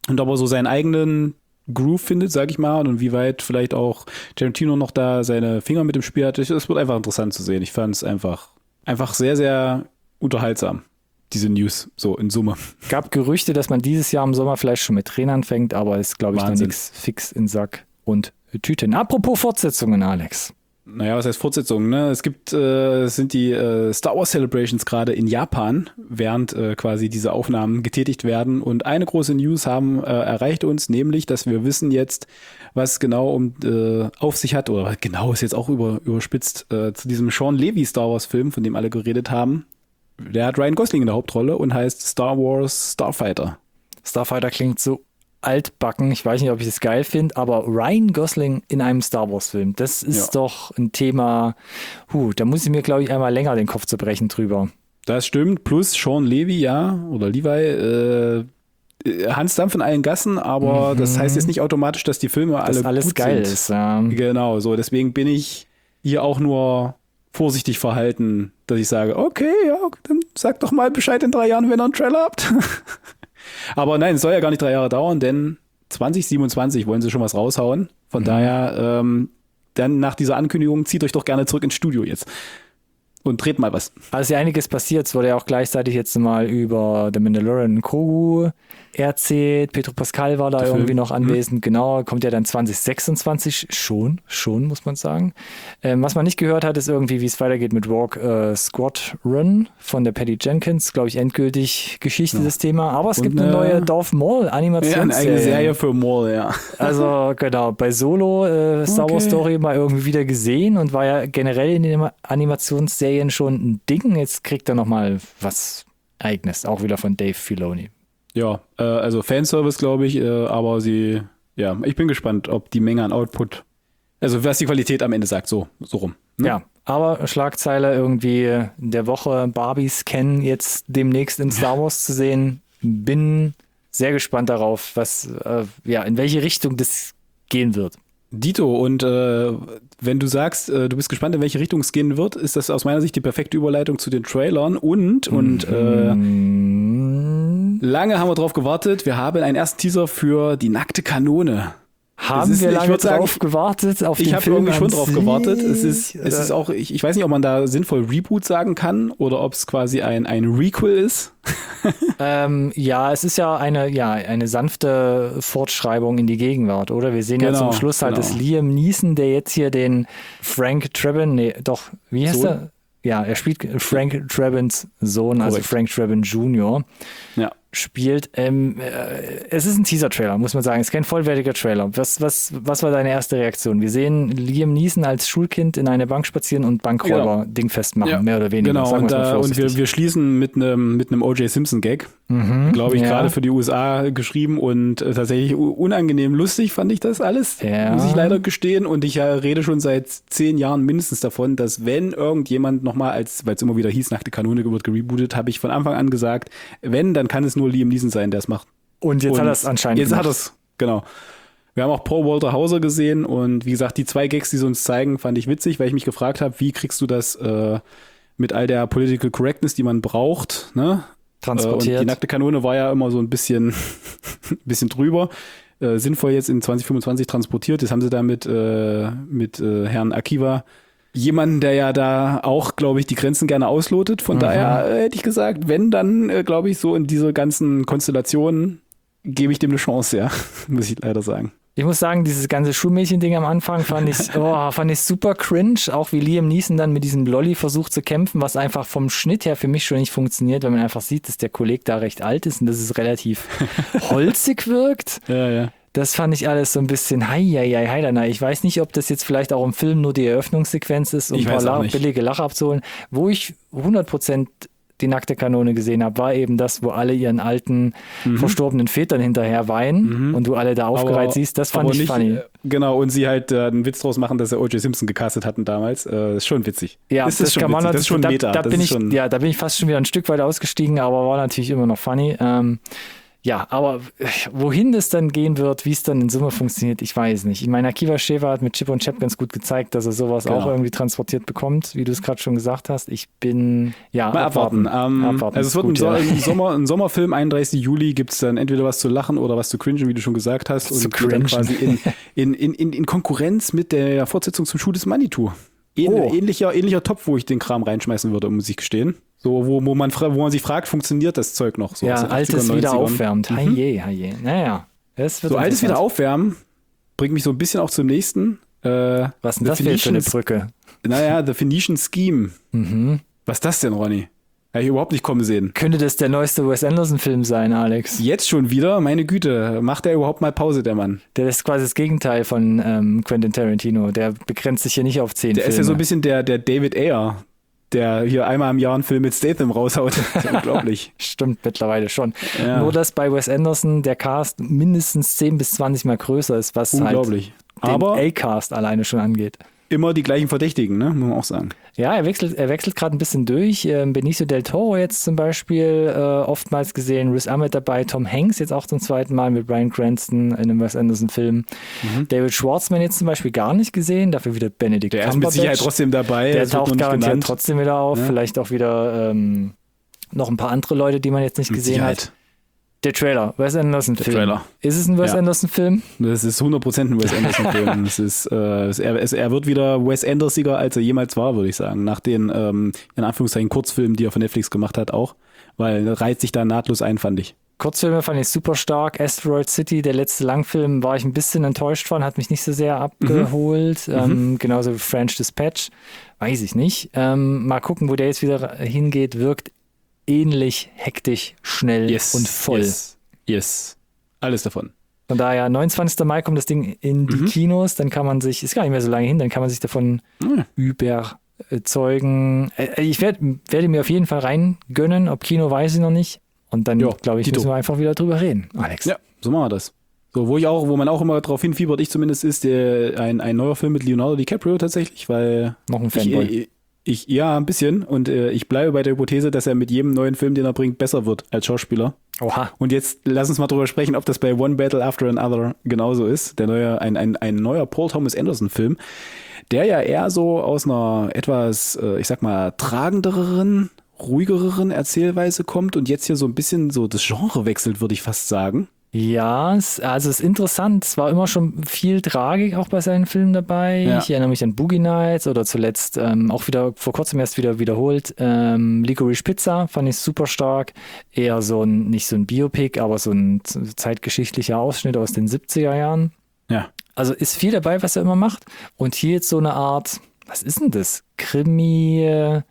und ob er so seinen eigenen Groove findet, sag ich mal, und wie weit vielleicht auch Tarantino noch da seine Finger mit dem Spiel hat. Es wird einfach interessant zu sehen. Ich fand es einfach, einfach sehr, sehr unterhaltsam, diese News, so in Summe. Gab Gerüchte, dass man dieses Jahr im Sommer vielleicht schon mit Tränen anfängt, aber ist, glaube ich, noch Wahnsinn. nichts fix in Sack und Tüten. Apropos Fortsetzungen, Alex. Naja, was heißt Fortsetzungen, ne? Es gibt, äh, es sind die äh, Star Wars Celebrations gerade in Japan, während äh, quasi diese Aufnahmen getätigt werden. Und eine große News haben äh, erreicht uns, nämlich, dass wir wissen jetzt, was genau um äh, auf sich hat, oder genau ist jetzt auch über, überspitzt, äh, zu diesem Sean Levy Star Wars Film, von dem alle geredet haben. Der hat Ryan Gosling in der Hauptrolle und heißt Star Wars Starfighter. Starfighter klingt so altbacken. Ich weiß nicht, ob ich das geil finde, aber Ryan Gosling in einem Star Wars Film, das ist Ja. doch ein Thema, huh, da muss ich mir, glaube ich, einmal länger den Kopf zerbrechen drüber. Das stimmt, plus Sean Levy, ja, oder Levi, äh, Hans Dampf in allen Gassen, aber Mhm. das heißt jetzt nicht automatisch, dass die Filme Dass alle alles gut geil sind. ist. Ja. Genau, so, deswegen bin ich hier auch nur vorsichtig verhalten, dass ich sage, okay, ja, dann sagt doch mal Bescheid in drei Jahren, wenn ihr einen Trailer habt. Aber nein, es soll ja gar nicht drei Jahre dauern, denn zwanzig siebenundzwanzig wollen sie schon was raushauen. Von Mhm. daher, ähm, dann nach dieser Ankündigung, zieht euch doch gerne zurück ins Studio jetzt und dreht mal was. Also ist ja einiges passiert. Es wurde ja auch gleichzeitig jetzt mal über The Mandalorian und Grogu erzählt. Pedro Pascal war da Der irgendwie Film. noch anwesend. Genau, kommt ja dann zwanzig sechsundzwanzig schon, schon muss man sagen. Ähm, was man nicht gehört hat, ist irgendwie, wie es weitergeht mit Rogue äh, Squadron von der Patty Jenkins. Glaube ich, endgültig Geschichte Ja. das Thema. Aber es Und gibt eine eine- neue Darth Maul Ja, Animationsserie. eine eigene Serie für Maul, ja. Also genau, bei Solo äh, Star Wars Okay. Story mal irgendwie wieder gesehen und war ja generell in den Animationsserien schon ein Ding. Jetzt kriegt er nochmal was Eigenes, auch wieder von Dave Filoni. Ja, äh, also Fanservice, glaube ich, äh, aber sie, ja, ich bin gespannt, ob die Menge an Output, also was die Qualität am Ende sagt, so, so rum. Ne? Ja, aber Schlagzeile irgendwie der Woche, Barbies kennen jetzt demnächst in Star Wars zu sehen. Bin sehr gespannt darauf, was, äh, ja, in welche Richtung das gehen wird. Dito, und äh, wenn du sagst, äh, du bist gespannt, in welche Richtung es gehen wird, ist das aus meiner Sicht die perfekte Überleitung zu den Trailern und, und äh, Mm, lange haben wir drauf gewartet, wir haben einen ersten Teaser für die nackte Kanone. haben ist- wir ich lange würd sagen, drauf gewartet auf Ich den habe Film irgendwie schon an drauf gewartet. Es ist, sich? es ist auch, ich, ich weiß nicht, ob man da sinnvoll Reboot sagen kann oder ob es quasi ein, ein Requel ist. Ähm, ja, es ist ja eine, ja eine sanfte Fortschreibung in die Gegenwart, oder? Wir sehen ja Genau, zum Schluss halt genau. das Liam Neeson, der jetzt hier den Frank Drebin, nee, doch, wie heißt Sohn? er? Ja, er spielt Frank Drebins Sohn, also Korrekt. Frank Drebin Junior Ja. spielt. Ähm, äh, es ist ein Teaser-Trailer, muss man sagen. Es ist kein vollwertiger Trailer. Was, was, was war deine erste Reaktion? Wir sehen Liam Neeson als Schulkind in eine Bank spazieren und Bankräuber dingfest machen, Ja, mehr oder weniger. Genau, Sagen und, wir's mal äh, und wir, vorsichtig. wir schließen mit einem mit einem O J Simpson-Gag, Mhm, glaube ich, ja. gerade für die U S A geschrieben und äh, tatsächlich u- unangenehm lustig fand ich das alles, Ja. muss ich leider gestehen. Und ich äh, rede schon seit zehn Jahren mindestens davon, dass wenn irgendjemand nochmal, als weil es immer wieder hieß, nackte Kanone wird gerebootet, habe ich von Anfang an gesagt, wenn, dann kann es nur Liam Neeson sein, der es macht. Und jetzt und hat er es anscheinend Jetzt gemacht. hat er es, genau. Wir haben auch Paul Walter Hauser gesehen und wie gesagt, die zwei Gags, die sie uns zeigen, fand ich witzig, weil ich mich gefragt habe, wie kriegst du das äh, mit all der Political Correctness, die man braucht, ne? transportiert. Äh, und die nackte Kanone war ja immer so ein bisschen, ein bisschen drüber. Äh, sinnvoll jetzt in zwanzig fünfundzwanzig transportiert. Jetzt haben sie da mit, äh, mit äh, Herrn Akiva jemanden, der ja da auch, glaube ich, die Grenzen gerne auslotet. Von Mhm. daher äh, hätte ich gesagt, wenn, dann, äh, glaube ich, so in diese ganzen Konstellationen gebe ich dem eine Chance, ja. Muss ich leider sagen. Ich muss sagen, dieses ganze Schulmädchen-Ding am Anfang fand ich, oh, fand ich super cringe. Auch wie Liam Neeson dann mit diesem Lolli versucht zu kämpfen, was einfach vom Schnitt her für mich schon nicht funktioniert, weil man einfach sieht, dass der Kollege da recht alt ist und dass es relativ holzig wirkt. Ja, ja. Das fand ich alles so ein bisschen hei, hei, hei, heidana. Ich weiß nicht, ob das jetzt vielleicht auch im Film nur die Eröffnungssequenz ist, um Ich ein paar weiß auch La- nicht. billige Lacher abzuholen. Wo ich hundert Prozent die nackte Kanone gesehen habe, war eben das, wo alle ihren alten, verstorbenen Vätern hinterher weinen Mhm. und du alle da aufgereiht Aber- siehst. Das fand aber ich nicht, funny. äh, Genau, und sie halt äh, einen Witz draus machen, dass sie O J Simpson gecastet hatten damals. Äh, ist schon witzig. Ja, ist das, schon kann man witzig. Das ist schon da, Meta. Da das bin ist ich, schon, ja, da bin ich fast schon wieder ein Stück weit ausgestiegen, aber war natürlich immer noch funny. Ähm, Ja, aber wohin das dann gehen wird, wie es dann in Summe funktioniert, ich weiß nicht. Ich meine, Akiva Schäfer hat mit Chip und Chap ganz gut gezeigt, dass er sowas Genau. auch irgendwie transportiert bekommt, wie du es gerade schon gesagt hast. Ich bin, ja, Mal abwarten. Ähm, abwarten also es ist wird gut, ein, so ja. ein, Sommer, ein Sommerfilm, einunddreißigsten Juli, gibt es dann entweder was zu lachen oder was zu cringen, wie du schon gesagt hast. Zu Und geht dann cringen. quasi in, in, in, in, in Konkurrenz mit der Fortsetzung zum Schuh des Manitou. Ähn, Oh. ähnlicher, ähnlicher Topf, wo ich den Kram reinschmeißen würde, muss ich gestehen. So, wo, wo, man, fra- wo man sich fragt, funktioniert das Zeug noch? So Ja, aus den altes achtzigern, wieder neunzigern. aufwärmt. Haje, haje. Naja. Das wird So altes wieder interessant. aufwärmen bringt mich so ein bisschen auch zum nächsten. Äh, Was ist denn The das für eine Phoenician- Brücke? Naja, The Phoenician Scheme. Mhm. Was ist das denn, Ronny? Habe ich überhaupt nicht kommen sehen. Könnte das der neueste Wes Anderson-Film sein, Alex? Jetzt schon wieder? Meine Güte, macht er überhaupt mal Pause, der Mann? Der ist quasi das Gegenteil von ähm, Quentin Tarantino. Der begrenzt sich hier nicht auf zehn Der Filme. ist ja so ein bisschen der, der David Ayer, der hier einmal im Jahr einen Film mit Statham raushaut. Das ist unglaublich. Stimmt, mittlerweile schon. Ja. Nur, dass bei Wes Anderson der Cast mindestens zehn bis zwanzig Mal größer ist, was Unglaublich. halt den Aber A-Cast alleine schon angeht. immer die gleichen Verdächtigen, ne? Muss man auch sagen. Ja, er wechselt, er wechselt gerade ein bisschen durch. Ähm, Benicio del Toro jetzt zum Beispiel äh, oftmals gesehen, Riz Ahmed dabei, Tom Hanks jetzt auch zum zweiten Mal mit Bryan Cranston in einem Wes Anderson-Film. Mhm. David Schwartzman jetzt zum Beispiel gar nicht gesehen, dafür wieder Benedict Der ist mit Cumberbatch. Sicherheit trotzdem dabei. Der das wird nur taucht nicht garantiert genannt. trotzdem wieder auf. Ja. Vielleicht auch wieder ähm, noch ein paar andere Leute, die man jetzt nicht Mit gesehen Sicherheit. hat. Der Trailer, Wes Anderson-Film. Trailer. Ist es ein Wes Ja. Anderson-Film? Das ist hundert Prozent ein Wes Anderson-Film. Es ist, äh, es, er, es, er wird wieder Wes Andersiger, als er jemals war, würde ich sagen. Nach den, ähm, in Anführungszeichen, Kurzfilmen, die er von Netflix gemacht hat, auch. Weil er reiht sich da nahtlos ein, fand ich. Kurzfilme fand ich super stark. Asteroid City, der letzte Langfilm, war ich ein bisschen enttäuscht von, hat mich nicht so sehr abgeholt. Mhm. Ähm, genauso wie French Dispatch. Weiß ich nicht. Ähm, mal gucken, wo der jetzt wieder hingeht. Wirkt ähnlich hektisch, schnell und voll. Yes. Yes. Alles davon. Von daher, neunundzwanzigsten Mai kommt das Ding in die Mhm. Kinos, dann kann man sich, ist gar nicht mehr so lange hin, dann kann man sich davon Mhm. überzeugen. Äh, ich werd, werde mir auf jeden Fall reingönnen, ob Kino weiß ich noch nicht. Und dann, Ja, glaube ich, Dito. müssen wir einfach wieder drüber reden, Alex. Ja, so machen wir das. So, wo ich auch, wo man auch immer drauf hinfiebert, ich zumindest, ist der, ein, ein neuer Film mit Leonardo DiCaprio tatsächlich, weil Noch ein ich, Fanboy. ich, ich, ja, ein bisschen. Und äh, ich bleibe bei der Hypothese, dass er mit jedem neuen Film, den er bringt, besser wird als Schauspieler. Oha. Und jetzt lass uns mal drüber sprechen, ob das bei One Battle After Another genauso ist. Der neue, ein, ein, ein neuer Paul Thomas Anderson Film, der ja eher so aus einer etwas, äh, ich sag mal, tragenderen, ruhigeren Erzählweise kommt und jetzt hier so ein bisschen so das Genre wechselt, würde ich fast sagen. Ja, es, also es ist interessant. Es war immer schon viel Tragik auch bei seinen Filmen dabei. Ja. Ich erinnere mich an Boogie Nights oder zuletzt ähm, auch wieder vor kurzem erst wieder wiederholt. Ähm, Licorice Pizza fand ich super stark. Eher so ein, nicht so ein Biopic, aber so ein z- zeitgeschichtlicher Ausschnitt aus den siebziger Jahren. Ja. Also ist viel dabei, was er immer macht. Und hier jetzt so eine Art, was ist denn das? Krimi, äh,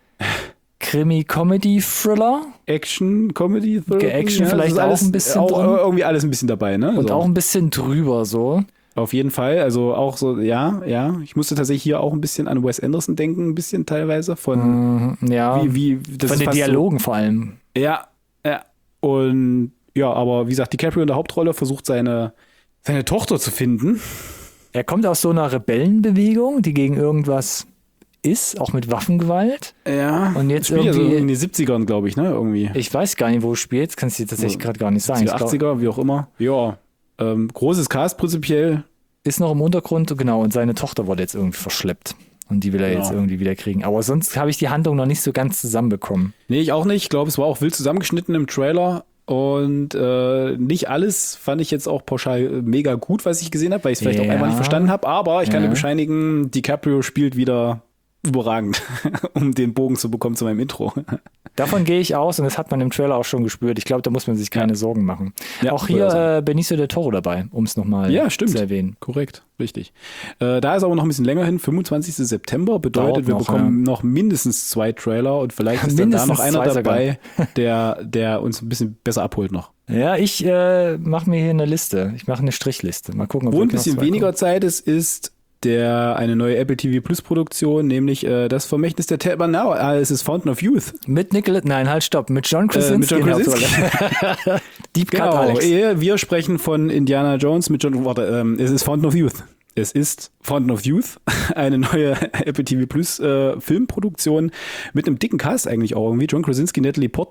Krimi-Comedy-Thriller? Action, Comedy, Thriller. Ge-Action vielleicht das ist auch alles, ein bisschen auch, drin. irgendwie alles ein bisschen dabei, ne? Und so. auch ein bisschen drüber so. Auf jeden Fall, also auch so, ja, ja. Ich musste tatsächlich hier auch ein bisschen an Wes Anderson denken, ein bisschen teilweise von, Mhm, ja, wie, wie, das von ist den fast Dialogen vor allem. So, ja, ja. Und ja, aber wie gesagt, DiCaprio in der Hauptrolle versucht seine, seine Tochter zu finden. Er kommt aus so einer Rebellenbewegung, die gegen irgendwas ist, auch mit Waffengewalt. Ja. Und jetzt spielt ja so irgendwie- in den siebzigern, glaube ich, ne, irgendwie. Ich weiß gar nicht, wo es spielt, kann ich dir tatsächlich gerade gar nicht sagen. Die Ich glaub, achtziger, wie auch immer. Ja. Ähm, großes Cast prinzipiell. ist noch im Untergrund, genau, und seine Tochter wurde jetzt irgendwie verschleppt. Und die will er Ja. jetzt irgendwie wieder kriegen. Aber sonst habe ich die Handlung noch nicht so ganz zusammenbekommen. Nee, ich auch nicht. Ich glaube, es war auch wild zusammengeschnitten im Trailer. Und äh, nicht alles fand ich jetzt auch pauschal mega gut, was ich gesehen habe, weil ich es vielleicht Ja. auch einfach nicht verstanden habe. Aber ich kann Ja. dir bescheinigen, DiCaprio spielt wieder überragend, um den Bogen zu bekommen zu meinem Intro. Davon gehe ich aus und das hat man im Trailer auch schon gespürt. Ich glaube, da muss man sich keine Sorgen machen. Ja, auch soll ja sein. hier äh, Benicio del Toro dabei, um es nochmal Ja, stimmt. zu erwähnen. Korrekt, richtig. Äh, da ist aber noch ein bisschen länger hin, fünfundzwanzigsten September, bedeutet, Dauert wir noch, bekommen noch mindestens zwei Trailer und vielleicht ist dann da Mindestens noch einer zwei sogar. dabei, der, der uns ein bisschen besser abholt noch. Ja, ich äh, mache mir hier eine Liste. Ich mache eine Strichliste. Mal gucken, ob Wo ein wirklich noch bisschen zwei weniger kommen. Zeit ist, ist der eine neue Apple T V Plus Produktion, nämlich äh, das Vermächtnis der Tabernacle. Ah, es ist Fountain of Youth. Mit Nicolas, nein, halt, stopp. Mit John Äh, Krasinski. mit John in der Krasinski. Hauptrolle. Deep Cut, Genau, Alex. ehe wir sprechen von Indiana Jones mit John, warte, ähm, es ist Fountain of Youth. Es ist Fountain of Youth, eine neue Apple T V Plus äh, Filmproduktion mit einem dicken Cast eigentlich auch irgendwie. John Krasinski, Natalie Portman.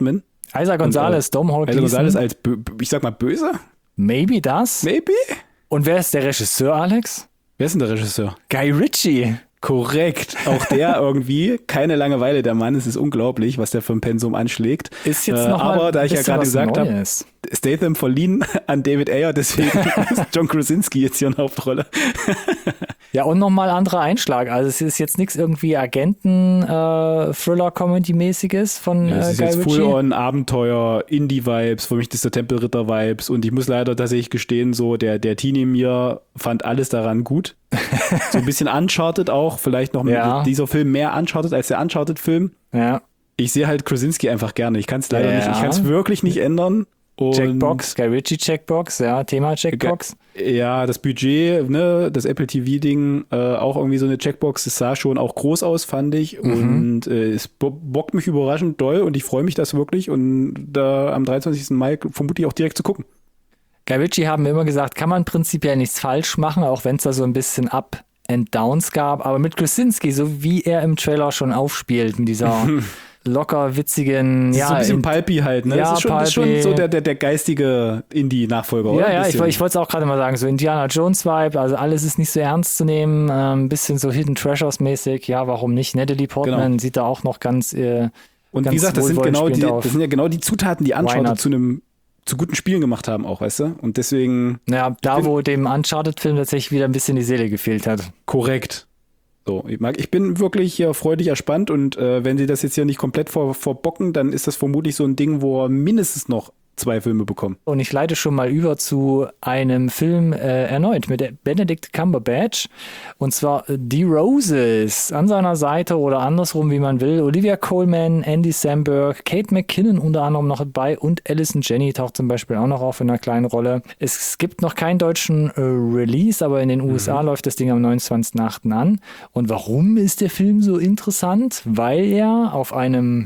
Isa Gonzalez, Domhnall Also Gleeson. Gonzalez als, bö- ich sag mal, böse? Maybe das? Maybe? Und wer ist der Regisseur, Alex? Wer ist denn der Regisseur? Guy Ritchie. Korrekt. Auch der irgendwie, keine Langeweile, der Mann. Es ist unglaublich, was der für ein Pensum anschlägt. Ist jetzt Äh, noch mal aber ein da ich ja bisschen gerade was gesagt habe, Neues. Statham verliehen an David Ayer, deswegen ist John Krasinski jetzt hier in Hauptrolle. Ja, und nochmal anderer Einschlag. Also es ist jetzt nichts irgendwie Agenten-Thriller-Comedy-mäßiges von Ja, äh, es ist Guy jetzt Ritchie. Full-on Abenteuer, Indie-Vibes, für mich ist der Tempelritter-Vibes und ich muss leider tatsächlich gestehen, so der, der Teenie in mir fand alles daran gut. So ein bisschen Uncharted auch, vielleicht noch Ja. mit dieser Film mehr Uncharted als der Uncharted-Film. Ja. Ich sehe halt Krasinski einfach gerne. Ich kann es leider Ja. nicht, ich kann es wirklich nicht ändern. Und Checkbox, Guy Ritchie Checkbox, ja, Thema Checkbox. Ja, das Budget, ne, das Apple T V-Ding, äh, auch irgendwie so eine Checkbox, das sah schon auch groß aus, fand ich. Mhm. Und äh, es bo- bockt mich überraschend doll und ich freue mich das wirklich. Und da am dreiundzwanzigsten Mai vermute ich auch direkt zu gucken. Guy Ritchie haben wir immer gesagt, kann man prinzipiell nichts falsch machen, auch wenn es da so ein bisschen Up and Downs gab. Aber mit Krasinski, so wie er im Trailer schon aufspielt, mit dieser locker witzigen, Das ist ja, so ein bisschen in- pulpy halt, ne? Ja, das, ist schon, das ist schon pulpy. so der, der, der geistige Indie-Nachfolger, oder? ja, Ein ja, ich, bisschen. ich wollte es auch gerade mal sagen, so Indiana Jones-Vibe, also alles ist nicht so ernst zu nehmen, ein ähm, bisschen so Hidden Treasures-mäßig, ja, warum nicht? Natalie Portman Genau. sieht da auch noch ganz äh, Und ganz wie gesagt, das sind, wohlwollend genau die, spielend auf. das sind ja genau die Zutaten, die Why Uncharted not? zu einem zu guten Spielen gemacht haben auch, weißt du? Und deswegen Ja, da bin- wo dem Uncharted-Film tatsächlich wieder ein bisschen die Seele gefehlt hat. korrekt. So, ich, mag, ich bin wirklich hier freudig erspannt und äh, wenn sie das jetzt hier nicht komplett vor, verbocken, dann ist das vermutlich so ein Ding, wo er mindestens noch zwei Filme bekommen. Und ich leite schon mal über zu einem Film äh, erneut mit Benedict Cumberbatch. Und zwar äh, The Roses an seiner Seite oder andersrum, wie man will. Olivia Colman, Andy Samberg, Kate McKinnon unter anderem noch dabei und Alison Janney taucht zum Beispiel auch noch auf in einer kleinen Rolle. Es gibt noch keinen deutschen äh, Release, aber in den U S A läuft das Ding am neunundzwanzigsten achten an. Und warum ist der Film so interessant? Weil er auf einem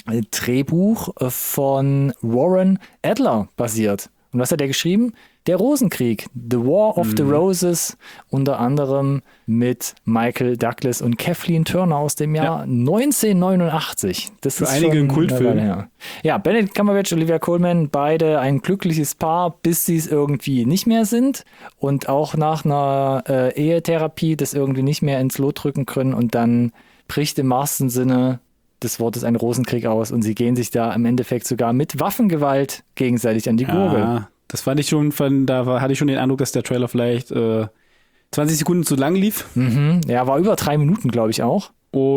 Drehbuch von Warren Adler basiert. Und was hat er geschrieben? Der Rosenkrieg, The War of the Roses, unter anderem mit Michael Douglas und Kathleen Turner aus dem Jahr neunzehnhundertneunundachtzig. Das Für ist einige schon ein Kultfilm. eine Weile her. Ja, Benedict Cumberbatch, Olivia Colman, beide ein glückliches Paar, bis sie es irgendwie nicht mehr sind und auch nach einer äh, Ehetherapie das irgendwie nicht mehr ins Lot drücken können und dann bricht im wahrsten Sinne des Wortes ein Rosenkrieg aus und sie gehen sich da im Endeffekt sogar mit Waffengewalt gegenseitig an die Gurgel. Ja, das fand ich schon von, da war, hatte ich schon den Eindruck, dass der Trailer vielleicht äh, zwanzig Sekunden zu lang lief Mhm. Ja, war über drei Minuten, glaube ich auch.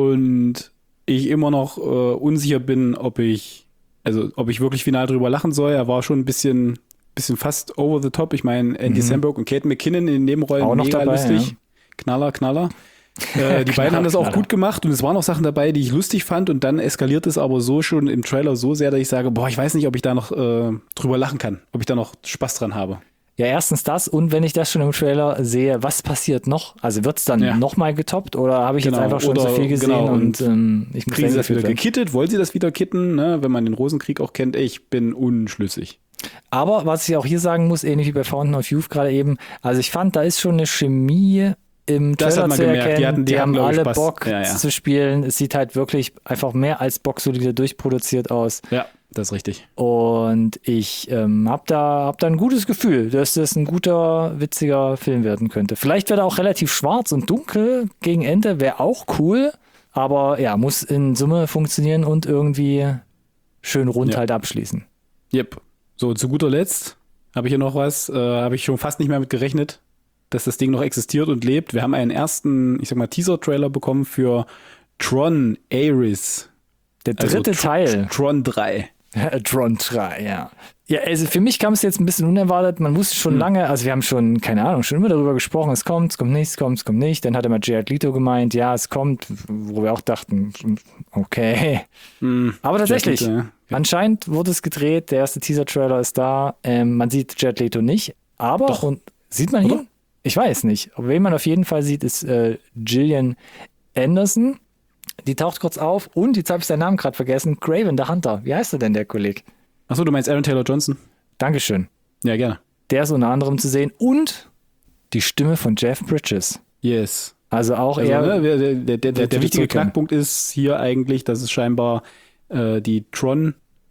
und ich immer noch äh, unsicher bin, ob ich, also ob ich wirklich final drüber lachen soll. Er war schon ein bisschen, bisschen fast over the top. Ich meine, Andy Mhm. Samberg und Kate McKinnon in den Nebenrollen Auch noch mega dabei, lustig. ja. Knaller, Knaller. Äh, die beiden haben das auch Knaller. gut gemacht und es waren auch Sachen dabei, die ich lustig fand und dann eskaliert es aber so schon im Trailer so sehr, dass ich sage, boah, ich weiß nicht, ob ich da noch äh, drüber lachen kann, ob ich da noch Spaß dran habe. Ja, erstens das und wenn ich das schon im Trailer sehe, was passiert noch? Also wird es dann Ja. nochmal getoppt oder habe ich Genau, jetzt einfach schon oder- so viel gesehen genau, und, und ähm, ich muss Kriegen sie das wieder eingeführt werden. gekittet? Wollen sie das wieder kitten? Ne? Wenn man den Rosenkrieg auch kennt, ich bin unschlüssig. Aber was ich auch hier sagen muss, ähnlich wie bei Fountain of Youth gerade eben, also ich fand, da ist schon eine Chemie im Das Trailer hat man zu gemerkt. erkennen. Die hatten- die hatten, haben glaub ich, alle Spaß. Bock Ja, ja. zu spielen. Es sieht halt wirklich einfach mehr als boxsolide durchproduziert aus. Ja, das ist richtig. Und ich ähm, habe da, hab da ein gutes Gefühl, dass das ein guter, witziger Film werden könnte. Vielleicht wird er auch relativ schwarz und dunkel gegen Ende, wäre auch cool. Aber ja, muss in Summe funktionieren und irgendwie schön rund Ja. halt abschließen. Yep. So, zu guter Letzt habe ich hier noch was, äh, habe ich schon fast nicht mehr mit gerechnet, dass das Ding noch existiert und lebt. Wir haben einen ersten, ich sag mal, Teaser-Trailer bekommen für Tron Ares. Der Also dritte Tr- Teil. Tron drei. Tron drei, ja. Ja, also für mich kam es jetzt ein bisschen unerwartet. Man wusste schon Hm. lange, also wir haben schon, keine Ahnung, schon immer darüber gesprochen, es kommt, es kommt nicht, es kommt, es kommt nicht. Dann hat immer Jared Leto gemeint, ja, es kommt, wo wir auch dachten, okay. Hm. Aber tatsächlich, Jared Leto, ja. anscheinend wurde es gedreht, der erste Teaser-Trailer ist da. Ähm, man sieht Jared Leto nicht, aber, Doch. und sieht man Oder? ihn? Ich weiß nicht. Aber wen man auf jeden Fall sieht, ist äh, Gillian Anderson. Die taucht kurz auf und, jetzt habe ich seinen Namen gerade vergessen, Craven the Hunter. Wie heißt er denn, der Kollege? Achso, du meinst Aaron Taylor Johnson? Dankeschön. Ja, gerne. Der ist unter anderem zu sehen und die Stimme von Jeff Bridges. Yes. Also auch Also, er. ne, der, der, der, der, wird der wieder wichtige zurückkehren. Knackpunkt ist hier eigentlich, dass es scheinbar äh, die Tron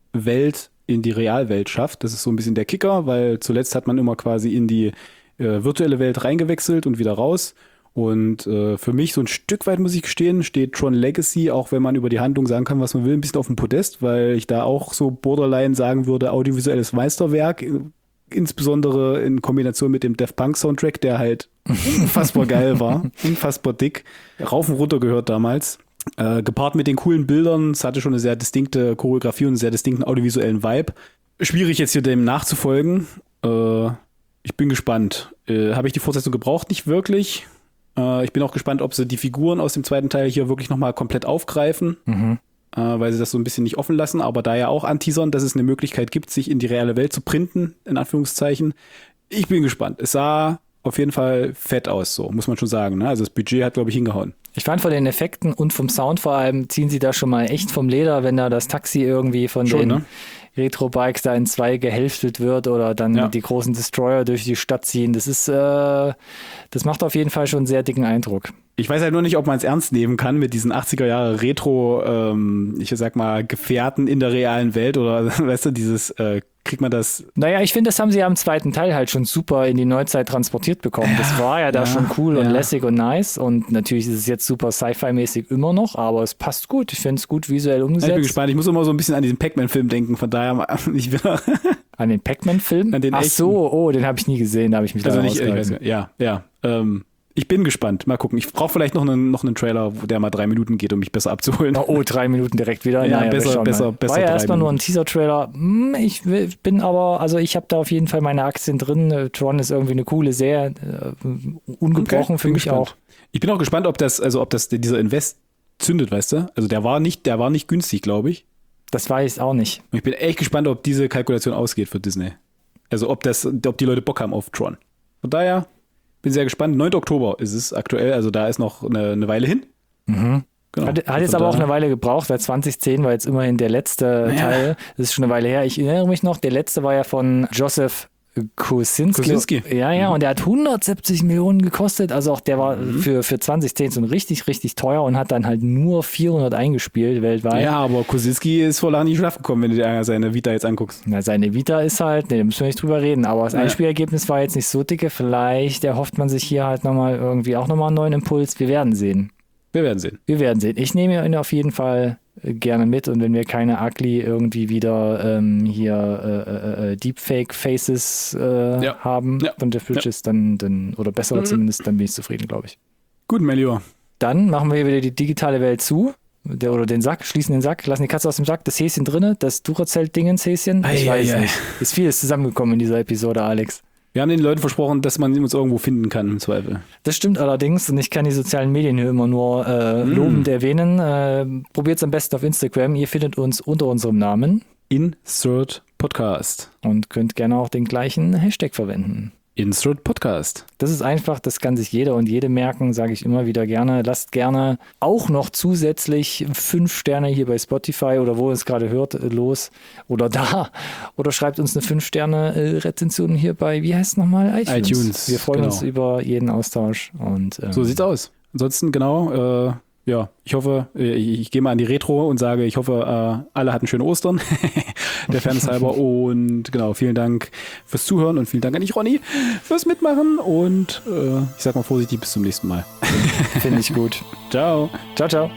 Welt in die Realwelt schafft. Das ist so ein bisschen der Kicker, weil zuletzt hat man immer quasi in die äh, virtuelle Welt reingewechselt und wieder raus. Und äh, für mich so ein Stück weit, muss ich gestehen, steht Tron Legacy, auch wenn man über die Handlung sagen kann, was man will, ein bisschen auf dem Podest, weil ich da auch so borderline sagen würde, audiovisuelles Meisterwerk, insbesondere in Kombination mit dem Daft Punk Soundtrack, der halt unfassbar geil war, unfassbar dick, rauf und runter gehört damals. Äh, gepaart mit den coolen Bildern, es hatte schon eine sehr distinkte Choreografie und einen sehr distinkten audiovisuellen Vibe. Schwierig jetzt hier dem nachzufolgen. Äh, ich bin gespannt. Äh, habe ich die Fortsetzung gebraucht? Nicht wirklich. Äh, ich bin auch gespannt, ob sie die Figuren aus dem zweiten Teil hier wirklich nochmal komplett aufgreifen, mhm. äh, weil sie das so ein bisschen nicht offen lassen, aber da ja auch anteasern, dass es eine Möglichkeit gibt, sich in die reale Welt zu printen, in Anführungszeichen. Ich bin gespannt. Es sah auf jeden Fall fett aus, so muss man schon sagen. Ne? Also das Budget hat, glaube ich, hingehauen. Ich fand von den Effekten und vom Sound vor allem, ziehen sie da schon mal echt vom Leder, wenn da das Taxi irgendwie von schon, den ne? Retro-Bikes da in zwei gehälftet wird oder dann ja. die großen Destroyer durch die Stadt ziehen. Das ist, äh, das macht auf jeden Fall schon einen sehr dicken Eindruck. Ich weiß halt nur nicht, ob man es ernst nehmen kann mit diesen achtziger Jahre Retro, ähm, ich sag mal, Gefährten in der realen Welt oder, weißt du, dieses, äh, kriegt man das? Naja, ich finde, das haben sie ja im zweiten Teil halt schon super in die Neuzeit transportiert bekommen. Ja, das war ja da ja, schon cool ja. und lässig und nice und natürlich ist es jetzt super Sci-Fi-mäßig immer noch, aber es passt gut. Ich finde es gut visuell umgesetzt. Ich bin gespannt. Ich muss immer so ein bisschen an diesen Pac-Man-Film denken, von daher, ich will an den Pac-Man-Film? An den Ach echten. so, oh, den habe ich nie gesehen, da habe ich mich also leider nicht, ich weiß nicht. Ja, ja, ähm, ich bin gespannt. Mal gucken. Ich brauche vielleicht noch einen, noch einen Trailer, der mal drei Minuten geht, um mich besser abzuholen. Oh, oh drei Minuten direkt wieder. Ja, naja, besser, besser, besser. War ja erstmal nur ein Teaser-Trailer. Ich bin aber, also ich habe da auf jeden Fall meine Aktien drin. Tron ist irgendwie eine coole Serie. Ungebrochen okay, für mich gespannt. auch. Ich bin auch gespannt, ob das, also ob das dieser Invest zündet, weißt du? Also der war nicht, der war nicht günstig, glaube ich. Das weiß ich auch nicht. Und ich bin echt gespannt, ob diese Kalkulation ausgeht für Disney. Also ob das, ob die Leute Bock haben auf Tron. Von daher bin sehr gespannt. neunter Oktober ist es aktuell, also da ist noch eine, eine Weile hin. Mhm. Genau. Hat, hat jetzt aber auch eine Weile gebraucht, weil zwanzig zehn war jetzt immerhin der letzte ja. Teil. Das ist schon eine Weile her. Ich erinnere mich noch, der letzte war ja von Joseph Kosinski. Kosinski. Ja, ja, mhm. und der hat hundertsiebzig Millionen gekostet. Also auch der war mhm. für, für zwanzig zehn so richtig, richtig teuer und hat dann halt nur vierhundert eingespielt weltweit. Ja, aber Kosinski ist vor lange nicht schlafen gekommen, wenn du dir seine Vita jetzt anguckst. Na, seine Vita ist halt, nee, da müssen wir nicht drüber reden, aber das ja. Einspielergebnis war jetzt nicht so dicke. Vielleicht erhofft man sich hier halt nochmal irgendwie auch nochmal einen neuen Impuls. Wir werden sehen. Wir werden sehen. Wir werden sehen. Ich nehme ihn auf jeden Fall gerne mit und wenn wir keine Ugly irgendwie wieder ähm, hier äh, äh, Deepfake-Faces äh, ja. haben ja. von Jeff Bridges, ja. dann, dann, oder bessere mhm. zumindest, dann bin ich zufrieden, glaube ich. Gut, mein Lieber. Dann machen wir hier wieder die digitale Welt zu. Der, oder den Sack, schließen den Sack, lassen die Katze aus dem Sack, das Häschen drinne, das Duracell-Dingens-Häschen. Ich ei, weiß ei, nicht. Ei. Ist vieles zusammengekommen in dieser Episode, Alex. Wir haben den Leuten versprochen, dass man uns irgendwo finden kann, im Zweifel. Das stimmt allerdings und ich kann die sozialen Medien hier immer nur äh, mm. lobend erwähnen. Äh, Probiert es am besten auf Instagram. Ihr findet uns unter unserem Namen. Insert Podcast. Und könnt gerne auch den gleichen Hashtag verwenden. Insert Podcast. Das ist einfach, das kann sich jeder und jede merken, sage ich immer wieder gerne. Lasst gerne auch noch zusätzlich fünf Sterne hier bei Spotify oder wo ihr es gerade hört, los oder da. Oder schreibt uns eine fünf Sterne Rezension hier bei, wie heißt es nochmal? iTunes. iTunes. Wir freuen genau. uns über jeden Austausch. Und, ähm, so sieht's aus. Ansonsten, genau, äh, ja, ich hoffe, ich, ich gehe mal an die Retro und sage, ich hoffe, äh, alle hatten schöne Ostern, der Fairness halber. Und genau, vielen Dank fürs Zuhören und vielen Dank an dich, Ronny, fürs Mitmachen. Und äh, ich sag mal vorsichtig, bis zum nächsten Mal. Finde ich gut. Ciao. Ciao, ciao.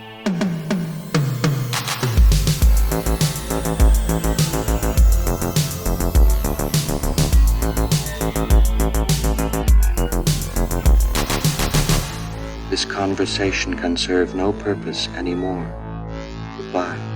This conversation can serve no purpose anymore. Goodbye.